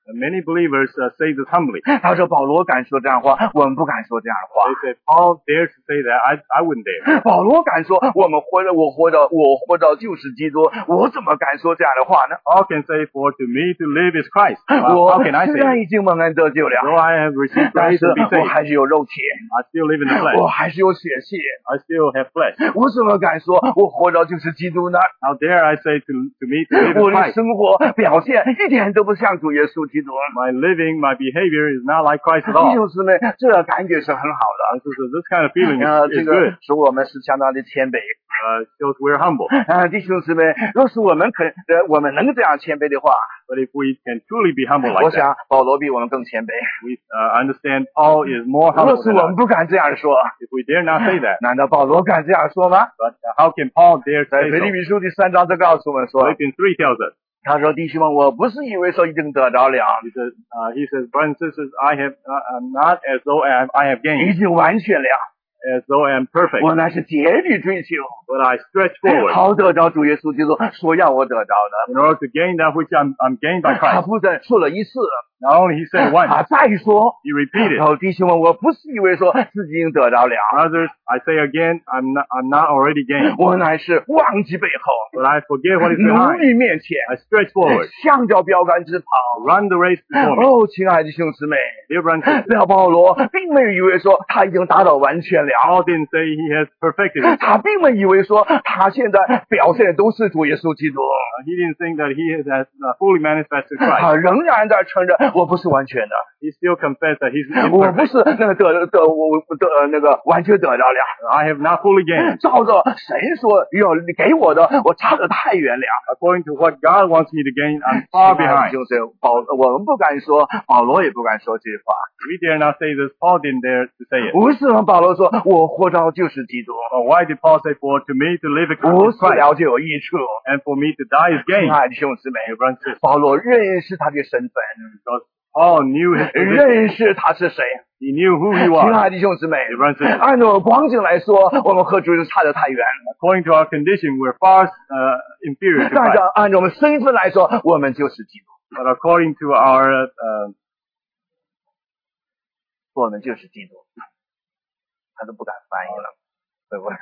Many believers uh, say this humbly. 他说保罗敢说这样话，我们不敢说这样的话。 They say Paul dares to say that. I I wouldn't dare. 保罗敢说我们活着，我活着，我活着就是基督，我怎么敢说这样的话呢？ Paul can say, "For to me to live is Christ." Well, 我 how can I 虽 say 然 it? 已经蒙恩得救了， Though I have received 但 grace 是 to be 我 saved, 还是有肉体， I still live in the 我 flesh. 还是有血气， I still have flesh. 我怎么敢说我活着就是基督呢？ How dare I say to to me to live 我 is 的 Christ? 生活表现一点都不像主耶稣基督。 My living, my behavior is not like Christ at 弟 all. 兄姊妹，这感觉是很好的。 This is- this kind of feeling 呃， is, 这 is 个 good. 使我们是相当的谦卑。 Uh, shows we're humble. 啊，弟兄姊妹，若是我们肯，呃，我们能这样谦卑的话， But if we can truly be humble 我 like that, 想保罗比我们更谦卑。 we uh, understand Paul is more 若 humble 是 than 我 us. 们不敢这样说， If we dare not say that, 难道保罗敢这样说吗？ but uh, how can Paul dare 在 say 腓立 so? 比书第三章就告诉我们说， Philippians three tells us. 他说：“弟兄们，我不是以为说已经得着了， He says, uh, he says, brothers and sisters, I have uh, I'm not as though I have, I have 已 gained, 经完全了， as though I am perfect, 我乃是竭力追求， but I stretch forward 好得着主耶稣基督所要我得着的。 in order to gain that which I'm, I'm gained by 他 Christ. 不但说了一次， Not only he said it 他 once, 再说。 he repeated. 然后弟兄们，我不是以为说自己已经得着了， Brothers, I say again, I'm not, I'm not already gained, 我乃是忘记背后， but I forget what is 努 behind. 力面前， I stretch forward, 向着标杆直跑。 run the race before me. 哦，亲爱的弟兄姊妹， Dear brothers and sisters, 那保罗并没有以为说他已经达到完全了， Paul didn't say he has perfected it. 他并没有以为说他现在表现的都是主耶稣基督， Uh, he didn't think that he has uh, fully manifested 他 Christ. 仍然在承认我不是完全的， He still confessed that he's 我不 imperfect. 是那个得得我得呃那个完全得着了。 I have not fully gained. 照着神说要给我的，我差得太远了。 According to what God wants me to gain, I'm far 亲爱的 behind. 弟兄姊妹保我们不敢说，保罗也不敢说这句话。 We dare not say this. Paul didn't dare to say it. 为什么保罗说我活着就是基督， Or why did Paul say, "For to me to live is 不死 Christ, 了就有益处？ and for me to die is 亲 gain"? 爱的弟兄姊妹， Dear brothers and sisters, 保罗认识他的身份， because Paul knew his position. 认识他是谁。 He knew who he 亲 was. 爱的弟兄姊妹， Dear brothers and sisters, 按照光景来说，我们和主是差得太远了； according to our condition, we're far uh, inferior to 但是 Christ. 按照我们身份来说，我们就是基督， But according to our uh, 我们就是基督。他都不敢翻译了，对不对？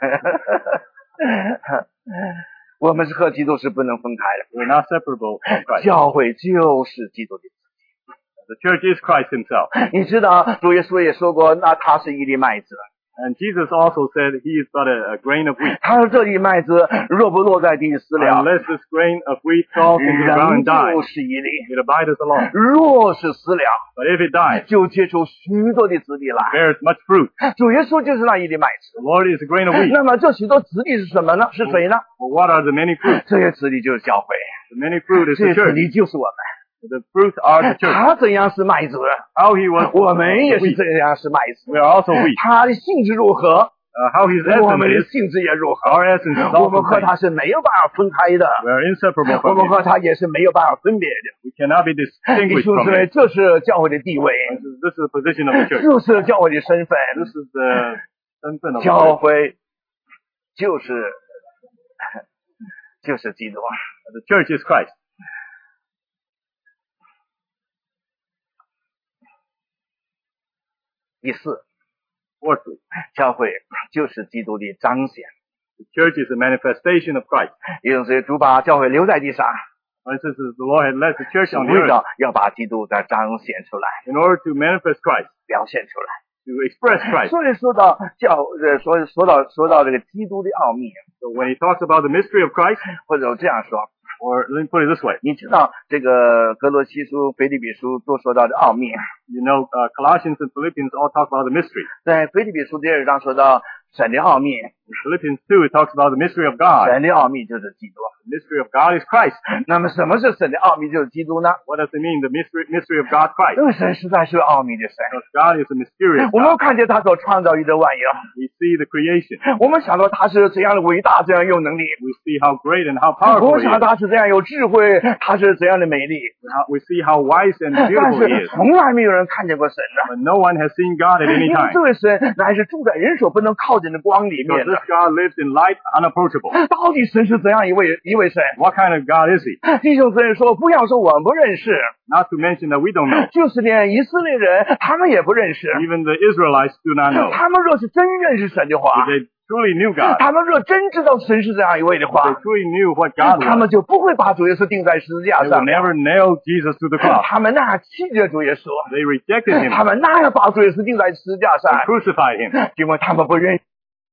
我们是和基督是不能分开的。 we're not separable from Christ. 教会就是基督的。 The church is Christ himself. 你知道主耶稣也说过，那他是一粒麦子， And Jesus also said he is but a, a grain of wheat. 他说这粒麦子若不落在地死了， Unless this grain of wheat falls into the ground 仍 and dies, 旧是一粒； it abides alone. 若是死了， But if it dies, 就结出许多的子粒来。 bears much fruit. 主耶稣就是那一粒麦子。 The Lord is a grain of wheat. 那么这许多子粒是什么呢？是谁呢？ Well, what are the many fruits? 这些子粒就是教会， The many fruit is 这 the 些子 church. 粒就是我们。 The fruits are the church. 他怎样是麦子， How he was 我们也是 wheat. 这样是麦子。 We are also wheat. 他的性质如何， Uh, how his 我 essence 们的 is, 性质也如何。 our essence is 我们 also 和 same. 他是没有办法分开的， We are inseparable 我 from 们 him. 和他也是没有办法分别的。 We cannot be 弟 distinguished 兄 from 姊妹， him. 这是教会的地位， This is, this is the position of the church. 这是教会的身份。 This is the 身份 of the 教 church. 会就是就是基督。 The church is Christ. 第四， Fourthly, 教会就是基督的彰显。 the church is a manifestation of Christ. 因此，主把教会留在地上， For instance, the Lord had led the church 是 on the 为 earth 了要把基督再彰显出来， in order to manifest Christ, 表现出来。 to express Christ. 所以说到教，呃，说说到说到这个基督的奥秘， So when he talks about the mystery of Christ, 或者我这样说， or let me put it this way, 你知道这个格罗西书、腓立比书都说到的奥秘， you know, uh, Colossians and Philippians all talk about the mystery. 在腓立比书第二章说到神的奥秘， In Philippians two, it talks about the mystery of God. 神的奥秘就是基督。 The mystery of God is Christ. 那么什么是神的奥秘就是基督呢？ What does it mean, the mystery, mystery of God, Christ? 因为神实在是个奥秘的神， Because God is a mysterious 我 God. 们看见他所创造的万有， We see the creation. 我们想到他是怎样的伟大，怎样有能力。 We see how great and how 我 powerful 们 he 想 is. 他是怎样有智慧，他是怎样的美丽。 How- We see how wise and 但 beautiful he 是 is. 从来没有人看见过神的， But no one has seen God at any 因为 time. 这位神乃是住在人所不能靠近进的光里 Because 面的。 this God lives in light, unapproachable. 到底神是怎样一位一位神？ What kind of God is he? 弟兄姊妹说，不要说我们不认识， Not to mention that we don't know. 就是连以色列人他们也不认识。 Even the Israelites do not know. 他们若是真认识神的话， If they truly knew God, 他们若真知道神是这样一位的 they 话， truly knew what God 他们 was, 就不会把主耶稣钉在十字架 they 上 would 了。 never nail Jesus to the cross. 他们那样弃绝主耶稣， They rejected him 他们那样把主耶稣钉在十字架 and 上， crucified him 因为他们不认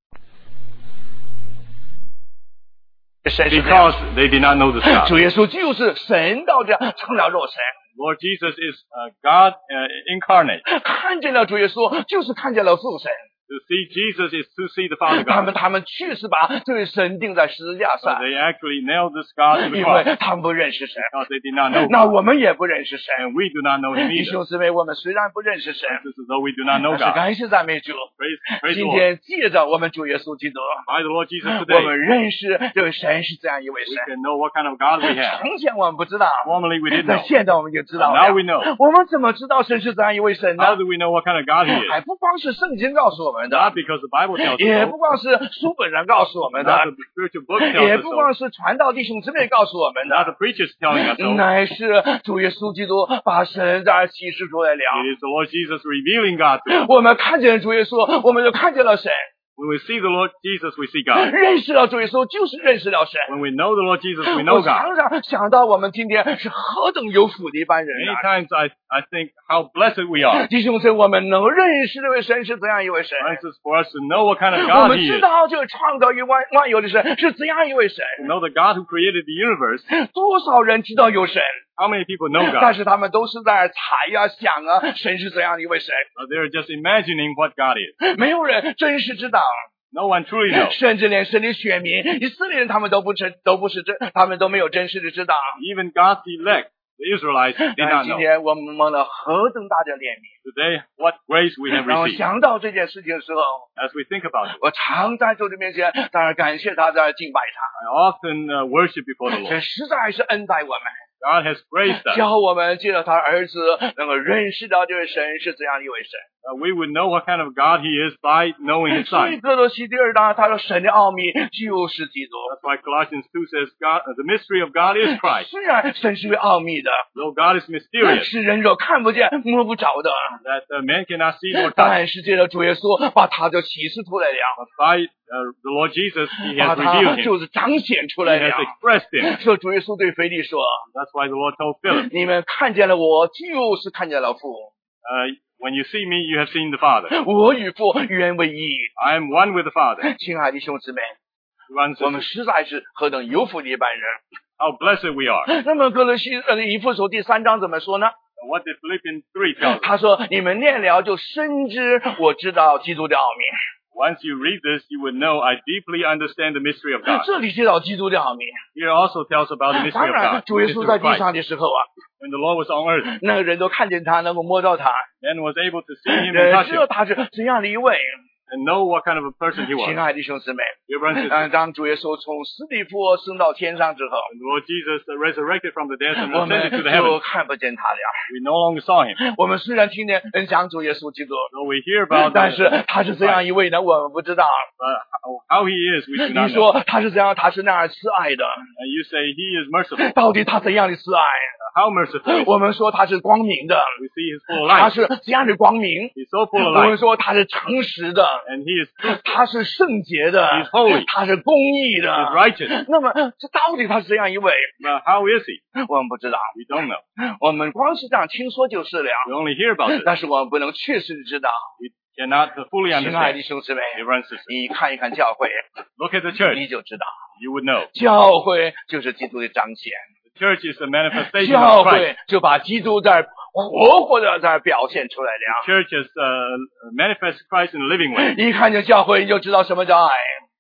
神是这样。 because they did not know this God. 主耶稣就是神到这样成了肉身， Lord Jesus is uh, God uh, incarnate. 看见了主耶稣就是看见了父神。 To see Jesus is to see the Father 他 God. 们他们确实把这位神钉在十字架 So 上， they actually nailed this God to the 因 cross 为他们不认识神。 because they did not know 那 God. 我们也不认识神。 And we do not know him 弟 either. 兄姊妹，我们虽然不认识神， This is though we do not know 但是 God. 感谢赞美主， Praise, praise the 今 Lord. 天借着我们主耶稣基督， By the Lord Jesus 我 today, 们认识这位神是这样一位 we 神。 can know what kind of God we have. 从前我们不知道， Formerly we didn't 但 know. 现在我们就知道 Now 了。 we know. 我们怎么知道神是这样一位神 How 呢？ do we know what kind of God he 还 is? 不光是圣经告诉我们的， Not because the Bible tells us 也 so. 不光是书本上告诉我们 Not 的， the spiritual book tells 也 us 不 so. 光是传道弟兄姊妹告诉我们 Not 的， the preachers telling us so. 乃是主耶稣基督把神在启示出来了。 It is the Lord Jesus revealing God to us. 我们看见主耶稣，我们就看见了神。 When we see the Lord Jesus, we see God. 认识了主耶稣，就是认识了神。 When we know the Lord Jesus, we 我 know God. 常常想到我们今天是何等有福的一般人 Many 啊！ times I, I think how blessed we are. 弟兄姊妹，我们能认识这位神是怎样一位神？ For instance, for us to know what kind of 我 God 们 he 知 is, 道这个创造于万万有的神是怎样一位神。 to know the God who created the universe. 多少人知道有神， How many people know 但 God? 是他们都是在猜呀、想啊，神是怎样的一位神， But they're just imagining what God is. 没有人真实知道。 No one truly knows. 甚至连神的选民以色列人，他们都不知，都不是真，他们都没有真实的知道。 Even God's elect, the Israelites, did 但 not 今 know. 天我们蒙了何等大的怜悯！ Today, what grace we have 然后 received. 想到这件事情的时候， As we think about it, 我常在主的面前，当然感谢他，在敬拜他。 I often uh, worship before the 这 Lord. 实在是恩待我们， God has graced us. 教我们借着他儿子，能够认识到这位神是怎样一位神。 Uh, we would know what kind of God he is by knowing his 所以 Son. 哥罗西第二章他说神的奥秘就是基督。 That's why Colossians two says God, uh, the mystery of God is Christ. 虽然神是位奥秘的， Though God is mysterious, 是人所看不见、摸不着的， that uh, man cannot see nor touch. 但是借着主耶稣把他就启示出来了， But by uh, the Lord Jesus, he 把 has revealed 他 him. 就是彰显出 He 来 has 了。 expressed him. 所以主耶稣对腓力说 That's why the Lord told Philip,：“ 你们看见了我，就是看见了父。 uh, when you see me, you have seen the Father. 我与父原为一。 I am one with the Father. ” 亲爱的弟兄姊妹， Brothers and 我们 sisters, 实在是何等有福的一般人。 how blessed we are. 那么哥罗西呃以弗所第三章怎么说呢？ And what did Philippians three tell us? 他说：“你们念了就深知我知道基督的奥秘。 Once you read this, you would know I deeply understand the mystery of ” God. 这里介绍基督的奥秘。 Here also tells about the 当 mystery of 然， God. 主耶 the 稣 mystery 在 of 地 Christ. 上的时候啊， When the Lord was on earth, 那个人都看见他，能够摸到他， man was able to see him and 人 touch 知道 him 他是怎样的一位。 and know what kind of a person he 亲 was. 爱的弟兄姊妹， Dear brothers and 嗯， sisters, 当主耶稣从死里复活升到天上之后， when the Lord Jesus resurrected from the dead and 我们 ascended to the 就 heavens, 看不见他了。 we no longer saw him. 我们虽然听见人讲主耶稣基督， So we hear about 但 the, 是他是怎样一位呢？我们不知道。 but how he is, we do 你 not know. 说他是怎样？他是那样慈爱的， And you say he is merciful. 到底他怎样的慈爱？ How merciful is he? 我们说他是光明的， We see he's full of 他 light. 是怎样的光明？ He's so full of 我们 light. 说他是诚实的， And he is truthful. 他是圣洁的 He's holy. 他是公义 He's 的。 righteous. 那么这到底他是怎样一位？ But how is he? 我们不知道， We don't know. 我们光是这样听说就是了， We only hear about this. 但是我们不能确实的知道。 We cannot fully 亲爱的 understand. 弟兄姊妹， Dear brothers and sisters, 你看一看教会， look at the church. 你就知道， You would know. 教会就是基督的彰显， The church is a manifestation 教 of Christ. 会就把基督在活活的在表现出来了。 Church is uh, manifest Christ in a living way. 一看见教会，你就知道什么叫爱。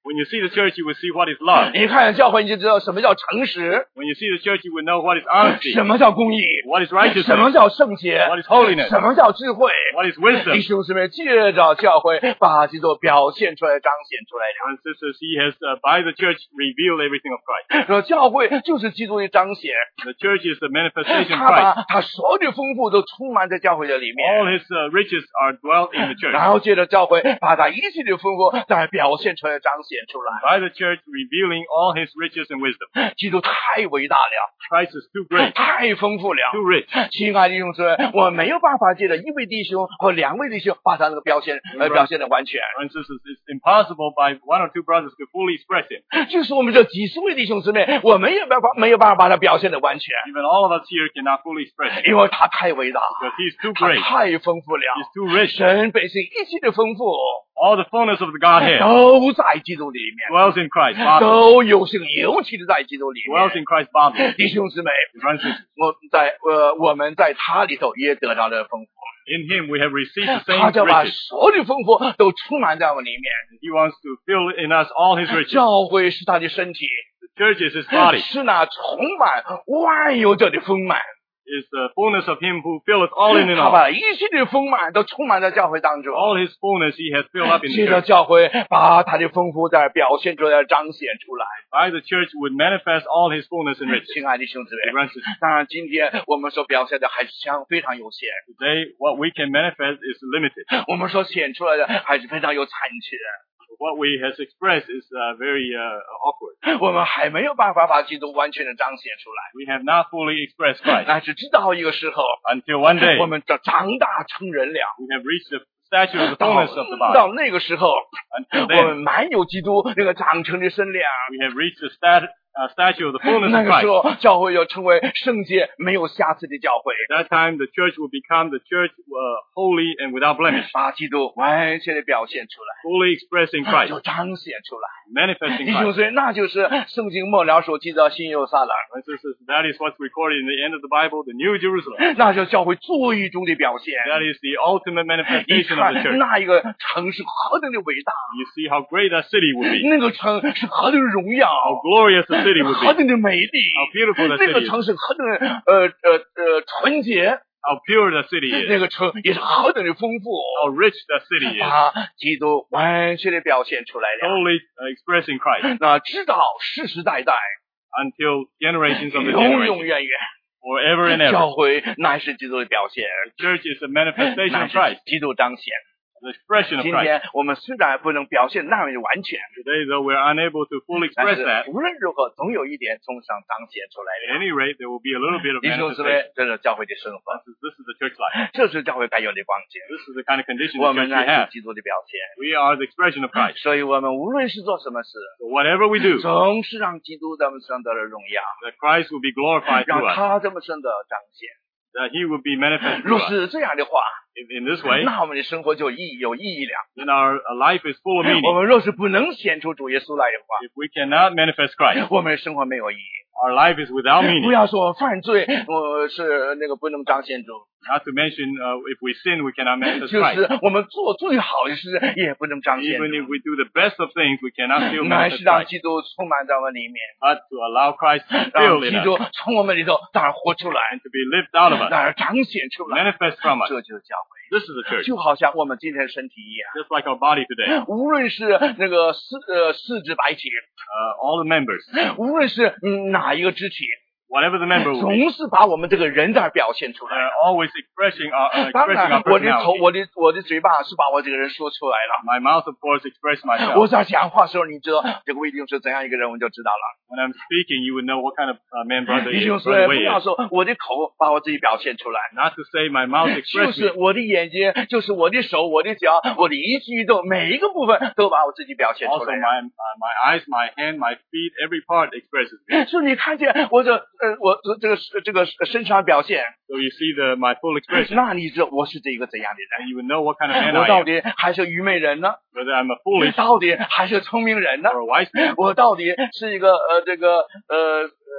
When you see the church, you will see what is love. 你看教会，你就知道什么叫诚实， When you see the church, you will know what is honesty, 什么叫公义， what is righteousness, 什么叫圣洁， what is holiness, 什么叫智慧。 what is wisdom. 弟兄姊妹，借着教会把基督表现出来、彰显出来了。 And sisters, he has, uh, by the church, revealed everything of Christ. 说教会就是基督的彰显， The church is the manifestation of 他把 Christ. 他所有的丰富都充满在教会的里 All 面， his uh, riches are dwelt in the church. 然后借着教会把他一切的丰富再表现出来、彰显出来。 By the church, revealing all his riches and wisdom. 基督太伟大了， Christ is too great, 太丰富了。 too rich. 亲爱的弟兄姊妹，我没有办法借着一位弟兄或两位弟兄把他那个表现呃表现的完全， And sisters, it's impossible by one or two brothers to fully express him. 就是我们这几十位弟兄姊妹，我没有办法没有办法把他表现的完全， Even all of us here cannot fully express him 因为他太伟大， because he's too 他 great, 太丰富了。 he's too rich. 神本身一切的丰富 All the fullness of the Godhead 都在基督里面， dwells in Christ bodily, 都有幸尤其的在基督里 dwells 面。 in Christ bodily. 弟兄姊妹， Brothers and sisters, 我在呃我们在他里头也得到了丰富， in him we have received the 他 same 就把 riches. 所有的丰富都充满在我们里面。 He wants to fill in us all his riches. 教会是他的身体， The church is his body, 是那充满万有者的丰满。 is the fullness of him who filleth all in and 他 all. 把一切的丰满都充满在教会当中。 All his fullness he has filled up in 借 the 着 church. 教会把他的丰富在表现出来、彰显出来。 By the church would manifest all his fullness and riches. 亲爱的弟兄姊妹， Brothers and sisters, 当然今天我们所表现的还是相非常有限， today what we can manifest is limited. 我们所显出来的还是非常有残缺， What we has expressed is uh, very uh, awkward. 我们还没有办法把基督完全的彰显出来。 We have not fully expressed Christ 但是直到一个时候， until one day 我们长长大成人了。 we have reached the stature of the 到 fullness of the body. 到那个时候， Until 我 then 们满有基督那个长成的身量。 we have reached the stat, uh, stature of the fullness 那 of 个时 Christ. 候，教会要成为圣洁、没有瑕疵的教会， At that time the church will become the church uh, holy and without blemish, 把基督完全的表现出来， fully expressing 就 Christ, 彰显出来。 manifesting 弟兄 Christ. 姊妹，那就是圣经末了所记的新耶路撒冷， And sisters, that is what's recorded in the end of the Bible, the New Jerusalem. 那就是教会最终的表现。 That is the ultimate 一 manifestation of the 看 church. 那一个城是何等的伟大， You see how great that city will be, 那个城是何等的荣耀， how glorious the city will 何 be, 等的美丽， how beautiful the 那 city 个 is, 城是何等的呃呃呃纯洁， how pure the city 那 is, 个城也是何等的丰富， how rich the city is, 把基督完全的表现出来了。 totally uh, expressing Christ 那直到世世代代， until generations of the 永永 generation, 远远， forever and ever. 教会乃是基督的表现， Church is a manifestation 乃 of 是 Christ, 基督彰显。 the expression of 今 Christ. 天我们虽然不能表现那么的完全， Today, though, we're unable to fully 但 express 是 that. 无论如何，总有一点从上彰显出来 At 的。 any rate, there will be a little bit of 弟兄姊 manifestation. 妹，这是教会的生活， This is, this is the church life. 这是教会该有的光景。 This is the kind of condition 我 the 们 church we 乃 have. 是基督的表现， We are the expression of Christ. 所以我们无论是做什么事， So whatever we do, 总是让基督在我们身上得了荣耀， that Christ will be glorified 让 through us, 他这么深的彰显。 that He will be manifested 若 through us. 是这样的话， In, in this way, 那我们的生活就有意义有意义了。 then our uh, life is full of 我 meaning. 们若是不能显出主耶稣来的话， If we cannot manifest Christ, 我们的生活没有意义。 our life is without 不 meaning. 要说犯罪，我是那个不能彰显主， Not to mention, uh, if we sin, we cannot manifest 就 Christ. 是我们做最好的事也不能彰显 Even if 主， we do the best of things, we cannot still 乃是 manifest 让 Christ. 基督充满在我们里面， But to allow Christ to 让 fill in 基 us 督从我们里头当然活出来， and to be lived out of us, 当然彰显出来， manifest from us. 这就是教会。 This is the church, 就好像我们今天的身体一样， just like our body today. 无论是那个四呃四肢百体， Uh, all the members, 无论是嗯哪一个肢体， whatever the member will be, 总是把我们这个人在表现出来。 they're always expressing our, uh, 当 expressing 然 our， 我的口、 personality. 我的我的嘴巴是把我这个人说出来了。 My mouth, of course, express 我 myself. 在讲话的时候，你知道这个魏定是怎样一个人，我就知道了。 When I'm speaking, you would know what kind of uh, man brother 弟 is, 兄姊 brother 妹， Wei 不要 is. 说我的口把我自己表现出来， Not to say my mouth 就 express 是 me. 我的眼睛，就是我的手、我的脚、我的一举一动，每一个部分都把我自己表现出 Also, 来。 my uh, my eyes, my hand, my feet, every part expresses me. 所以你看见我的呃，我这这个这个身上表现， So you see the my full expression, 那你知道我是这一个怎样的 and you would know what kind of man 人？我 I 到 am. 底还是愚昧人呢？ Whether I'm a foolish 到底还是聪明人呢？ or a wise man. 我到底是一个呃这个呃呃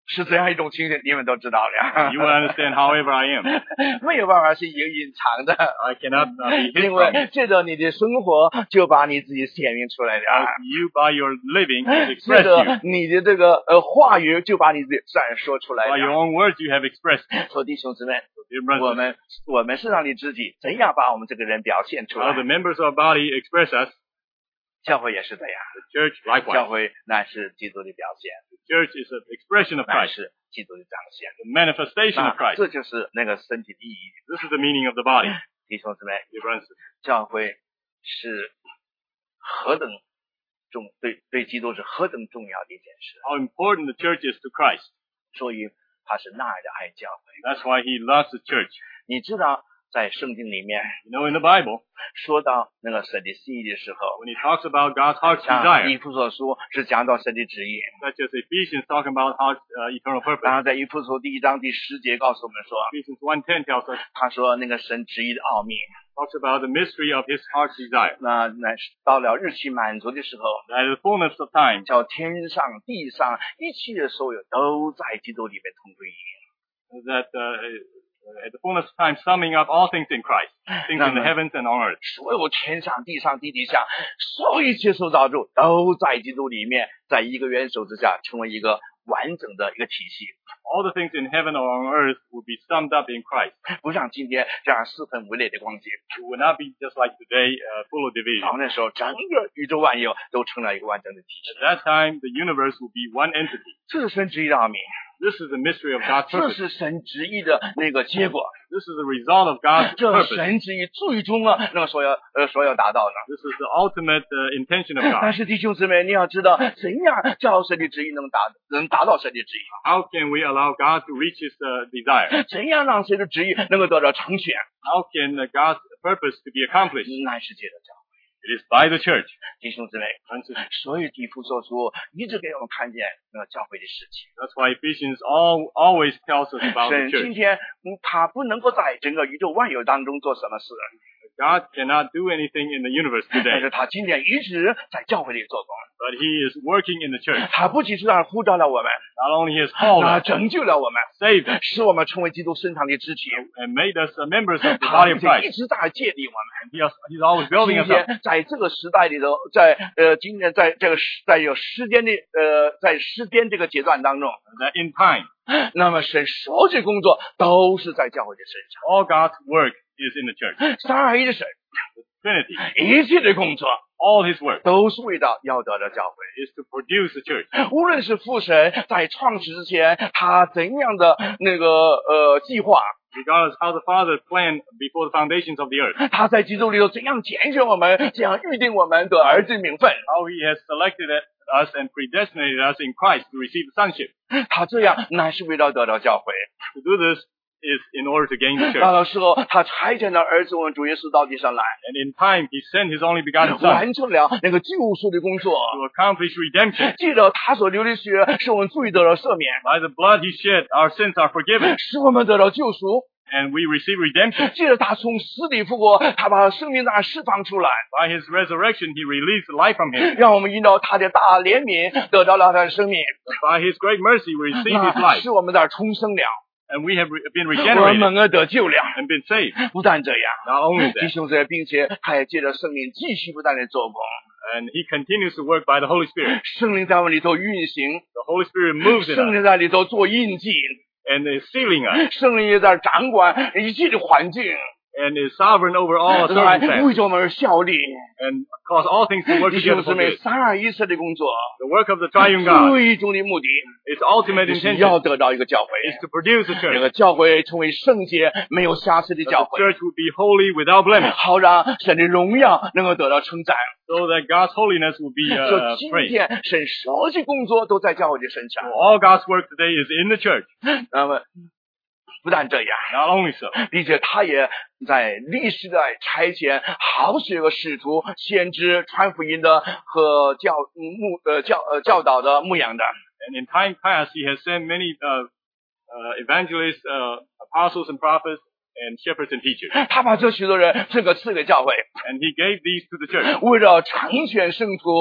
是怎样一种情形，你们都知道了。 You will understand however I am. 没有办法是一个隐藏的， I cannot uh, be hid 因 from 为 you. 借着你的生活就把你自己显明出来了， You, by your living, have 借 expressed 着 you. 你的这个呃话语就把你自己展说出来 By your 了。 own words, you have expressed you. 说弟兄姊妹， Dear 我 brothers, 们我们是让你自己怎样把我们这个人表现出 how the 来， members of our body express us, 教会也是这样， the church 教 likewise. 会乃是基督的表现， The church is an expression of 乃 Christ, 是基督的彰显。 the manifestation 那 of Christ. 这就是那个身体的意义。 This is the meaning of the body. 弟兄姊妹， Dear brothers, 教会是何等重，对对基督是何等重要的一件事， how important the church is to Christ. 所以他是那样的爱教会。 That's why he loves the church. 你知道在圣经里面 You know, in the Bible, 说到那个神的心意的时候， when he talks about God's heart's 像 desire, 以弗所书是讲到神的旨意， such as Ephesians talking about heart's uh, eternal 然 purpose. 后在以弗所第一章第十节告诉我们说， Ephesians one ten tells us, 他说那个神旨意的奥秘， talks about the mystery of his heart's desire. 那那是到了日期满足的时候， That at the fullness of time, 叫天上地上一切的所有都在基督里面同归于一。 that uh, at the fullness of time, summing up all things in Christ, things in the heavens and on earth. 所有天上地上地底下，所有一切受造物都在基督里面，在一个元首之下，成为一个完整的一个体系， All the things in heaven or on earth will be summed up in Christ. 不像今天这样四分五裂的光景。 It will not be just like today, uh, full of 到 division. 那时候，整个宇宙万有都成了一个完整的体系。 At that time, the universe will be one entity. 这是神旨意的奥秘， This is the mystery of God's 这 purpose. 是神旨意的那个结果， This is the result of God's 这 purpose. 神旨意最终啊，那个所要呃所要达到的。 This is the ultimate uh, intention of 但 God. 是弟兄姊妹，你要知道，怎样叫神的旨意能达能达到神的旨意？ How can we allow God to reach his uh, desire? 怎样让神的旨意能够得到成全？ How can uh, God's purpose to be accomplished? 乃是借着教会。 It is by the church. 弟兄姊妹， And so- 所以以弗所书一直给我们看见那个教会的事情。 That's why Ephesians all, always tells us about the 神今 church. 天，嗯他不能够在整个宇宙万有当中做什么事， God cannot do anything in the universe 但 today, 是他今天一直在教会里做工。 but he is working in the church. 他不仅是让呼召了我们， Not only he has called 他 us, 拯救了我们， saved us, 使我们成为基督身上的肢体。 and made us uh, members of the 他 body 一 of 直 Christ. 一直在建立我们。 And he has, he's always building 今 us up. 天在这个时代里头，在呃今天在这个时在有时间的呃在时间这个阶段当中， That in time, 那么神所有的工作都是在教会的身上。 all God's work is in the church. 三而一的神， Trinity, 一切的工作 all his work 都是为了要得了教会。 is to produce the church. 无论是父神在创始之前，他怎样的那个呃计划， Regardless how the Father planned before the foundations of the earth, 他在基督里头怎样拣选我们，怎样预定我们的儿子名分， how he has selected us and predestinated us in Christ to receive sonship. 他这样乃是为了得到教会。 To do this is in order to gain the 到 church. 了时候，他差遣了儿子我们主耶稣到地上来， And in time, he sent his only begotten Son 完成了那个救赎的工作。 to accomplish redemption. 借着他所流的血，使我们罪得了赦免， By the blood he shed, our sins are forgiven, 使我们得到救赎。 and we receive redemption. 借着他从死里复活，他把生命大释放出来， By his resurrection, he released life from him. 让我们因着他的大怜悯得到了他的生命， By his great mercy, we receive his 那 life, 使我们在重生了， and we have re- been 我 regenerated 们而得救了。 and been saved. 不但这样， Not only 弟 that, 兄姊妹，并且他也借着圣灵继续不断的做工， and he continues to work by the Holy Spirit. 圣灵在我们里头运行， The Holy Spirit moves in 圣 us 灵在里头做印记， and is sealing us 圣灵也在掌管一切的环境， and is sovereign over all 来 circumstances 为着我们而效力。 and cause all things to work 弟 together 兄姊 for 妹， good. 三二一次的工作， The work of the triune God, 最终的目的 its ultimate 就是 intention 要得到一个教会， is to produce a 这 church. 个教会成为圣洁、没有瑕疵的 That 教 the 会， church would be holy without blemish, 好让神的荣耀能够得到称赞。 so that God's holiness will be 说 uh, 今 praised. 天神所有的工作都在教会的身上 So。all God's work today is in the church. 那么不但这样， Not only so, 并且他也在历史代差遣好许个使徒、先知、传福音的和教牧呃教呃教导的、牧养的。 and in time past, he has sent many uh, uh, evangelists, uh, apostles and prophets, and shepherds and teachers. 他把这许多人这个赐给教会， And he gave these to the church 为了成全圣徒，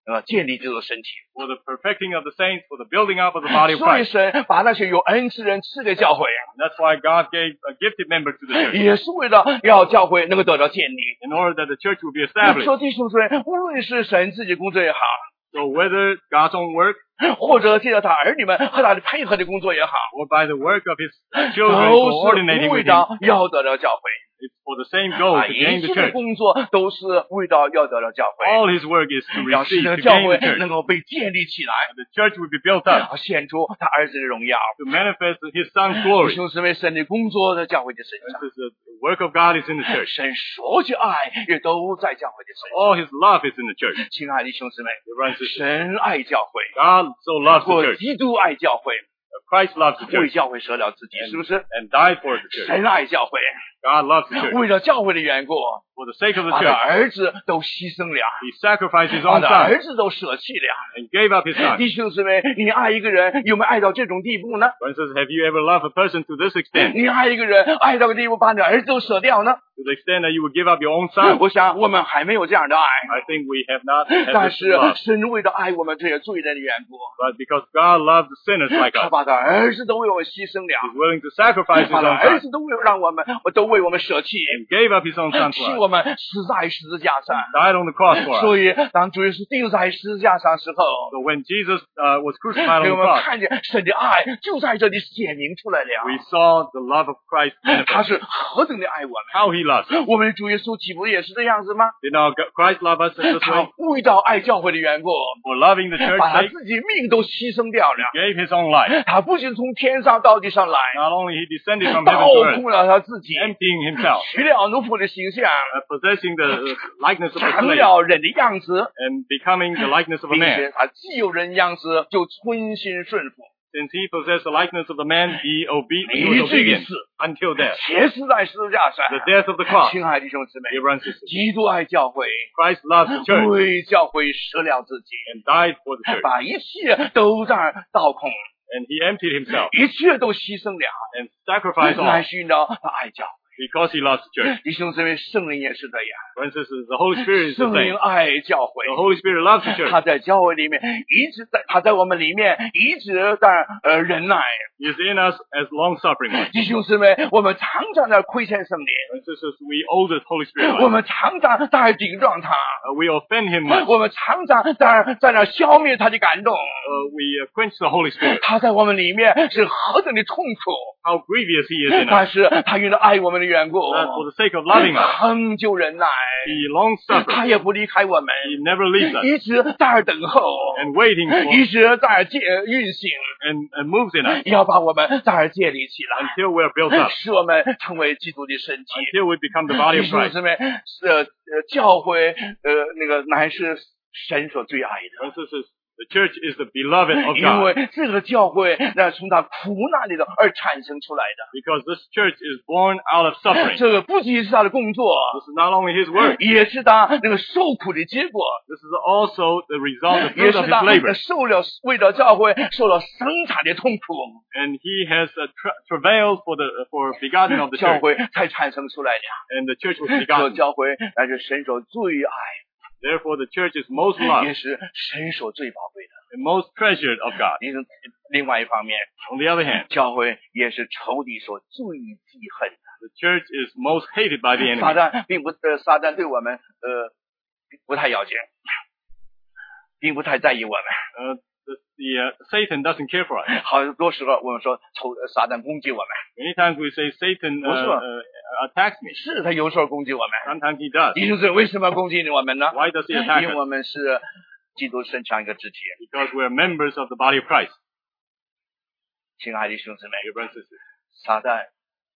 呃建立这个身体。 For the perfecting of the saints, for the building up of the body of 所以 Christ. 神把那些有恩赐人赐给教会， That's why God gave a gifted member to the church, 也是为了要教会能够得到建立。 in order that the church will be established. 说弟兄姊妹，无论是神自己工作也好， So whether God's own work, 或者借着他儿女们和他的配合的工作也好， or by the work of his children 都 coordinating 是为 with him, 了要得到教会。 it's for the same goal 啊， to 一 gain the 切的 church. 工作都是为了要得到教会， All his work is to 要使 receive, 这 to 个教 gain 会 the church. 能够被建立起来， The church will be built up 然后显出他儿子的荣耀。 to manifest his son's 弟 glory. 兄姊妹，神的工作在教会的身 This 上， is the work of God is in the church. 神所有爱也都在教会的身上。 All his love is in the church. 亲爱的弟兄姊妹， Brothers and sisters, 神爱教会， God so loves the 或 church. 基督爱教会， Christ loves the 为 church 教会舍了自己，是不是？ and died for the church. 神爱教会， God loves the church. 为了教会的缘故， For the sake of the 把他 church, 儿子都牺牲了， he sacrificed his 把 own 他 son 儿子都舍弃了。 and gave up his son. 弟兄姊妹，你爱一个人有没有爱到这种地步呢？ For instance, have you ever loved a person to this extent? 你爱一个人爱到个地步，把你的儿子都舍掉呢？ To the extent that you would give up your own son? 我想我们还没有这样的爱， I think we have not had 但 this 是 love. 神为了爱我们这些罪人的缘故， But because God loves the sinners like 他 us, 把他儿子都为我们牺牲 he's 了， willing to sacrifice his 把他 own 儿 son 子都为让我们都为我们舍弃， and gave up his own son 替 for us, 我们死在十字架上。 died on the cross for us. 所以当主耶稣钉在十字架上时候， So when Jesus uh, was crucified on 给 the 我们 cross, 看见神的爱就在这里显明出来 we 了。 saw the love of Christ 他 manifest. 是何等的爱我们！ How he loves us. 我们的主耶稣岂不也是这样子吗？ Did not Christ love us in this 他 way? 为到爱教会的缘故， For loving the church 把他 sake, 自己命都牺牲掉了。 gave his own life. 他不仅从天上到地上来， Not only he descended from 倒 heaven to earth, 空了他自己， emptying himself, 取了奴仆的形象， uh, possessing the uh, likeness of a 成 slave, 了人的样子， and becoming the likeness of a 并 man. 且他既有人样子，就存心顺服， Since he possessed the likeness of a man, he, obe- he 以 was 至于 obedient 死， until death. 且死在十字架上。 The death of the cross. 亲爱的弟兄姊妹， Dear brothers and sisters, 基督爱教会， Christ loves the church 为教会舍了自己， and died for the church. 把一切都在倒空， And he emptied himself 一切都牺牲了， and sacrificed 来 all 寻找他爱教会。 because he loves the church. 弟兄姊妹，圣灵也是这样， Brothers and sisters, the Holy Spirit is the 圣灵 same. 爱教会。 The Holy Spirit loves the church. 他在教会里面一直在，他在我们里面一直在呃忍耐。 He is in us as long-suffering one. 弟兄姊妹，我们常常在亏欠圣灵， Brothers and sisters, we owe the Holy Spirit 我 much. 们常常在顶撞他， Uh, we offend him much. 我们常常在在那消灭他的感动。 Uh, we uh, quench the Holy Spirit. 他在我们里面是何等的痛苦， How grievous he is in us. 但是他因为爱我们的缘故， That for the sake of loving us, 恒久忍耐， he long-suffers. 他也不离开我们， He never leaves us 一直在那儿等候， and waiting for 一直在那儿建运行， and, and moves in us 要把我们在那儿建立起来， until we're built up, 使我们成为基督的身体。 until we become the body 弟 of 兄 Christ. 姊妹，是呃教会呃那个乃是神所最爱的。 Brothers and sisters, the church is the beloved of 因 God 为这个教会那从他苦难里头而产生出来的， because this church is born out of suffering. 这个不仅是他的工作， This is not only his work, 也是他那个受苦的结果， this is also the result, the 也 fruit 是 of his 他 labor. 受了为了教会受了生产的痛苦， And he has uh, tra- travailed for the for begotten of the 教 church, 会才产生出来的。 and the church was 这 begotten. 教会乃是神所最爱， Therefore, the church is most loved 也是神所最宝贵的。 and most treasured of God. 另另外一方面， On the other hand, 教会也是仇敌所最记恨的。 the church is most hated by the 撒 enemy. 旦并不呃，撒旦对我们呃不太了解，并不太在意我们。 Uh, the, the uh, Satan doesn't care for us. 好多时候我们说仇呃撒旦攻击我们， Many times we say Satan uh, What's wrong? uh, attacks me. 是他有时候攻击我们。 Sometimes he does. 弟兄姊妹，为什么攻击我们呢？ Why does he attack 因为 us? 我们是基督身上一个肢体。 Because we're members of the body of Christ. 亲爱的弟兄姊妹， Dear brothers and sisters, 撒旦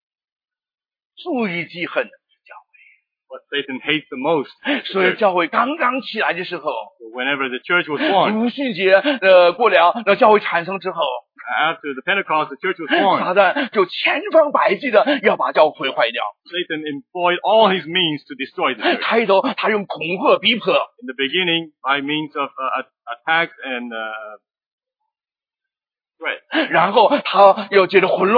最记恨的是教 what Satan hates the most 会， is 所以 the church. 教会刚刚起来的时候， Whenever the church was born, 五旬节呃过了，那教会产生之后， after the Pentecost, the church was born. 撒旦就千方百计的要把教会毁坏掉。 Satan employed all his means to destroy the church. 开头他用恐吓逼迫， In the beginning, by means of uh, attacks and uh, threats, 然后他又觉得混乱，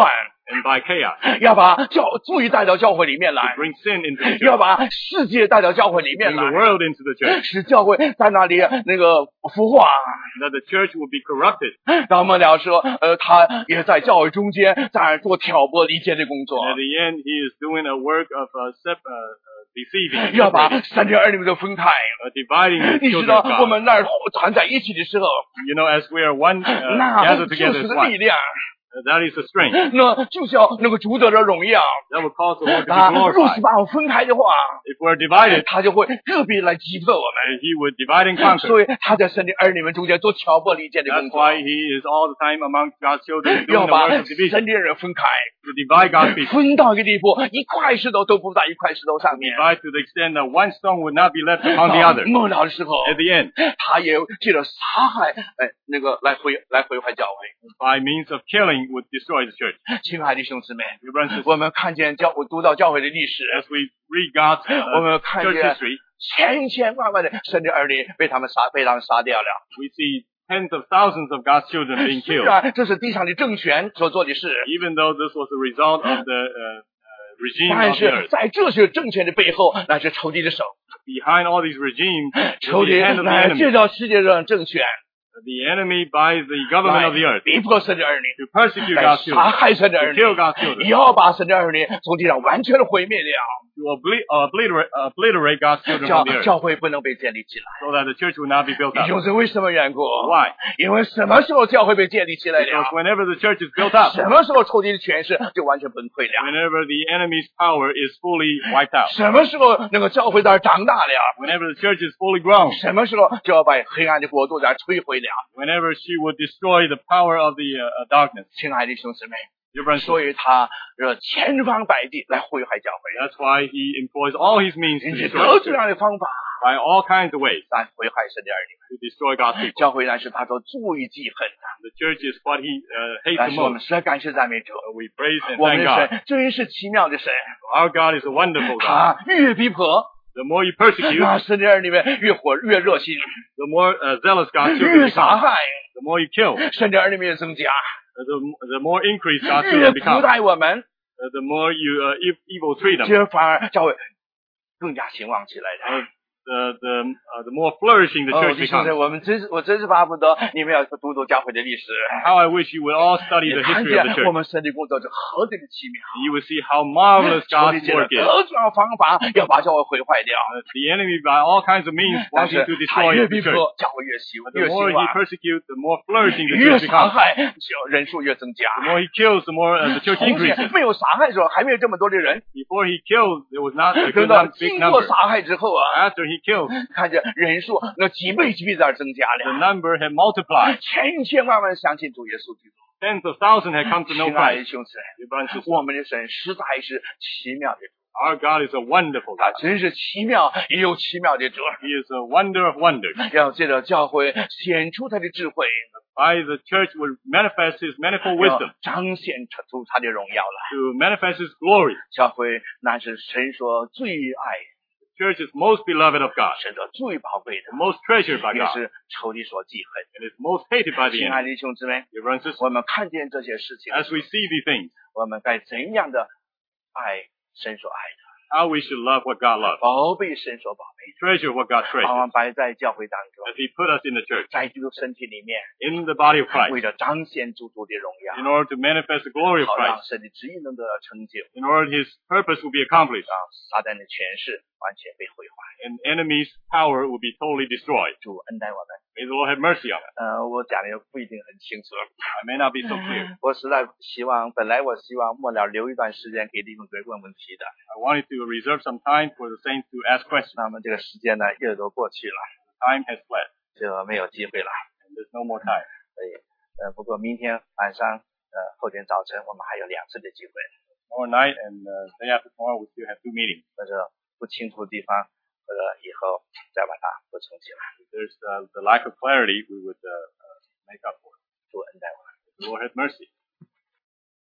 and by chaos. 要把教罪带到教会里面来， Bring sin into the church. 要把世界带到教会里面 Bring the 来， world into the church. 使教会在那里那个腐化。 That the church will be corrupted. 当末了说，呃，他也在教会中间在做挑拨离间的工作， At the end, he is doing a work of uh, sep- uh, uh, deceiving, 要把 separating, 三天儿女们都分开。 uh, dividing the 你知 children 道 of 我 God. 们那儿团在一起的时候， You know, as we are one, uh, 那 gathered 就 together 是 as 个 one, 力量， uh, that is a strength. 那就是要那个主得的荣耀。 That will cause the Lord to be 他若是 glorified. 把我分开的话， If we're divided, 他就会特别来击破我们。 he would divide and conquer. 所以他在神的儿女们中间做挑拨离间的工 That's 作， why he is all the time among God's children 要 doing the 把 work of division, 神的人分开， to divide God's people. 分到一个地步，一块石头都不在一块石头上面。 Divide to the extent that one stone would not be left upon the 到 other. 末了的时候， At the end, 他也借着杀害，哎，那个来毁来毁坏教会。 by means of killing, would destroy the church. 亲爱的弟兄姊妹， Dear brothers and sisters, 我们看见教，我读到教会的历史， as we read God's 我 uh, 们看 church 见 history, 千千万万的神的儿女被他们杀，被他们杀掉了。 we see tens of thousands of God's children being 虽 killed. 然这是地上的政权所做的事， Even though this was a result of the uh, uh, regime 但 of the 是 earth. 在这些政权的背后，那是仇敌的手， Behind all these regimes, was 仇 the 敌 hand of the 来 enemy. 借着世界上的政权 The enemy by the government 来 of the earth 逼迫神的儿女， to persecute 来 God's 杀 children, 害神的儿 to 女， kill God's children, 要把神的儿女从地上完全的毁灭掉， to obli- obliterate, obliterate God's children 教 from the earth, 教会不能被建立起来。 so that the church will not be built up. 就是为什么缘故？ Why? 因为什么时候教会被建立起来 Because 了？ whenever the church is built up, 什么时候仇敌的权势就完全崩溃了？ whenever the enemy's power is fully wiped out, 什么时候那个教会在长大了？ whenever the church is fully grown, 什么时候就要把黑暗的国度在摧毁了？ whenever she would destroy the power of the uh, darkness. 亲爱的弟兄姊妹， Dear brothers and 所 sisters, 以他呃千方百计来毁坏教会， that's why he employs all his means to 并且 destroy 各 the 种 church, 样的方法 by all kinds of ways 来毁害神的儿女。 to destroy God's people. 教会乃是他所最记恨的， The church is what he uh, hates 但 the 是我们 most. 实在感谢赞美者， We praise and 我们 thank 的 God. 神真是奇妙的神， Our God is a wonderful God. 他越逼迫， The more you persecute, 那神的儿女们越火越热心， the more uh, zealous God's children 越杀 become. 害， The more you kill, 神的儿女们越增加， uh, the, the more increased God's 越 children 苦 become. 待我们， Uh, the more you uh, e- evil treat them, 这反而教会更加兴旺起来的。 uh, the the uh, the more flourishing the 哦， church 弟兄 becomes. 们，我们真是我真是巴不得你们要读读教会的历史， How I wish you would all study 也 the 看 history of the 见我 church. 们神的工作是何等的奇妙。 You will see how marvelous 仇敌 God's 借着 work is. 各种方法要把教会毁坏掉， Uh, the enemy, by all kinds of means, 但 wanting 是 to 他 destroy 越 the 逼 church. 迫，教会越兴 But 越 the 兴 more he 旺， persecutes, the more flourishing the 越 church 杀 becomes. 害，就人数越增加。 The more he kills, the more uh, the church 从 increases. 前没有杀害的时候，还没有这么多的人， Before he kills, there was not a 等 good 到 num- big 经过 number. 杀害之后啊， After he kills, 看见人数那几倍几倍在那儿增加 the 了， number had multiplied. 千千万万相信主耶稣基督。 Tens of thousands had come to know 亲爱的 Christ. 兄姊妹， Dear brothers and sisters, 我们的神实在是奇妙的主， our God is a wonderful 他 God. 真是奇妙也有奇妙的主。 He is a wonder of wonders. 要借着教会显出他的智慧， By the church will manifest his manifold 要 wisdom, 彰显出他的荣耀来。 to manifest his glory. 教会那是神所最爱、 The church is most beloved of God, 神的最宝贵的， most treasured by 也 God, 是仇敌所记恨。 and is most hated by the 亲爱 enemy. 的弟兄姊妹， Dear brothers and sisters, 我们看见这些事情， as we see these things, 我们该怎样的爱神所爱的， how we should love what God loves, 宝贝神所宝贝 treasure what God 的，把 treasures, 我们摆在教会当中， as He put us in the church, 在基督身体里面， in the body of 为 Christ, 了彰显主主的荣 in 耀， order to manifest the glory of 好让 Christ, 神的旨意能得到成就， in order His purpose will be accomplished, 让撒旦的权势完全被毁坏。 and enemy's power will be totally destroyed. 主恩待我们。 May the Lord have mercy on us. 呃，我讲的也不一定很清楚。 I may not be so clear. 我实在希望，本来我希望末了留一段时间给弟兄姊妹问问题的， I wanted to reserve some time for the saints to ask questions. 那么这个时间呢，又都过去了， Time has fled, 就没有机会了。 and there's no more time. 所以，呃，不过明天晚上，呃，后天早晨我们还有两次的机会， Tomorrow night and uh, day after tomorrow, we still have two meetings. 或者不清楚的地方，或者以后再把它补充起来。 If there's uh, the lack of clarity, we would uh, uh, make up for it. 主恩待我们。 The Lord have mercy.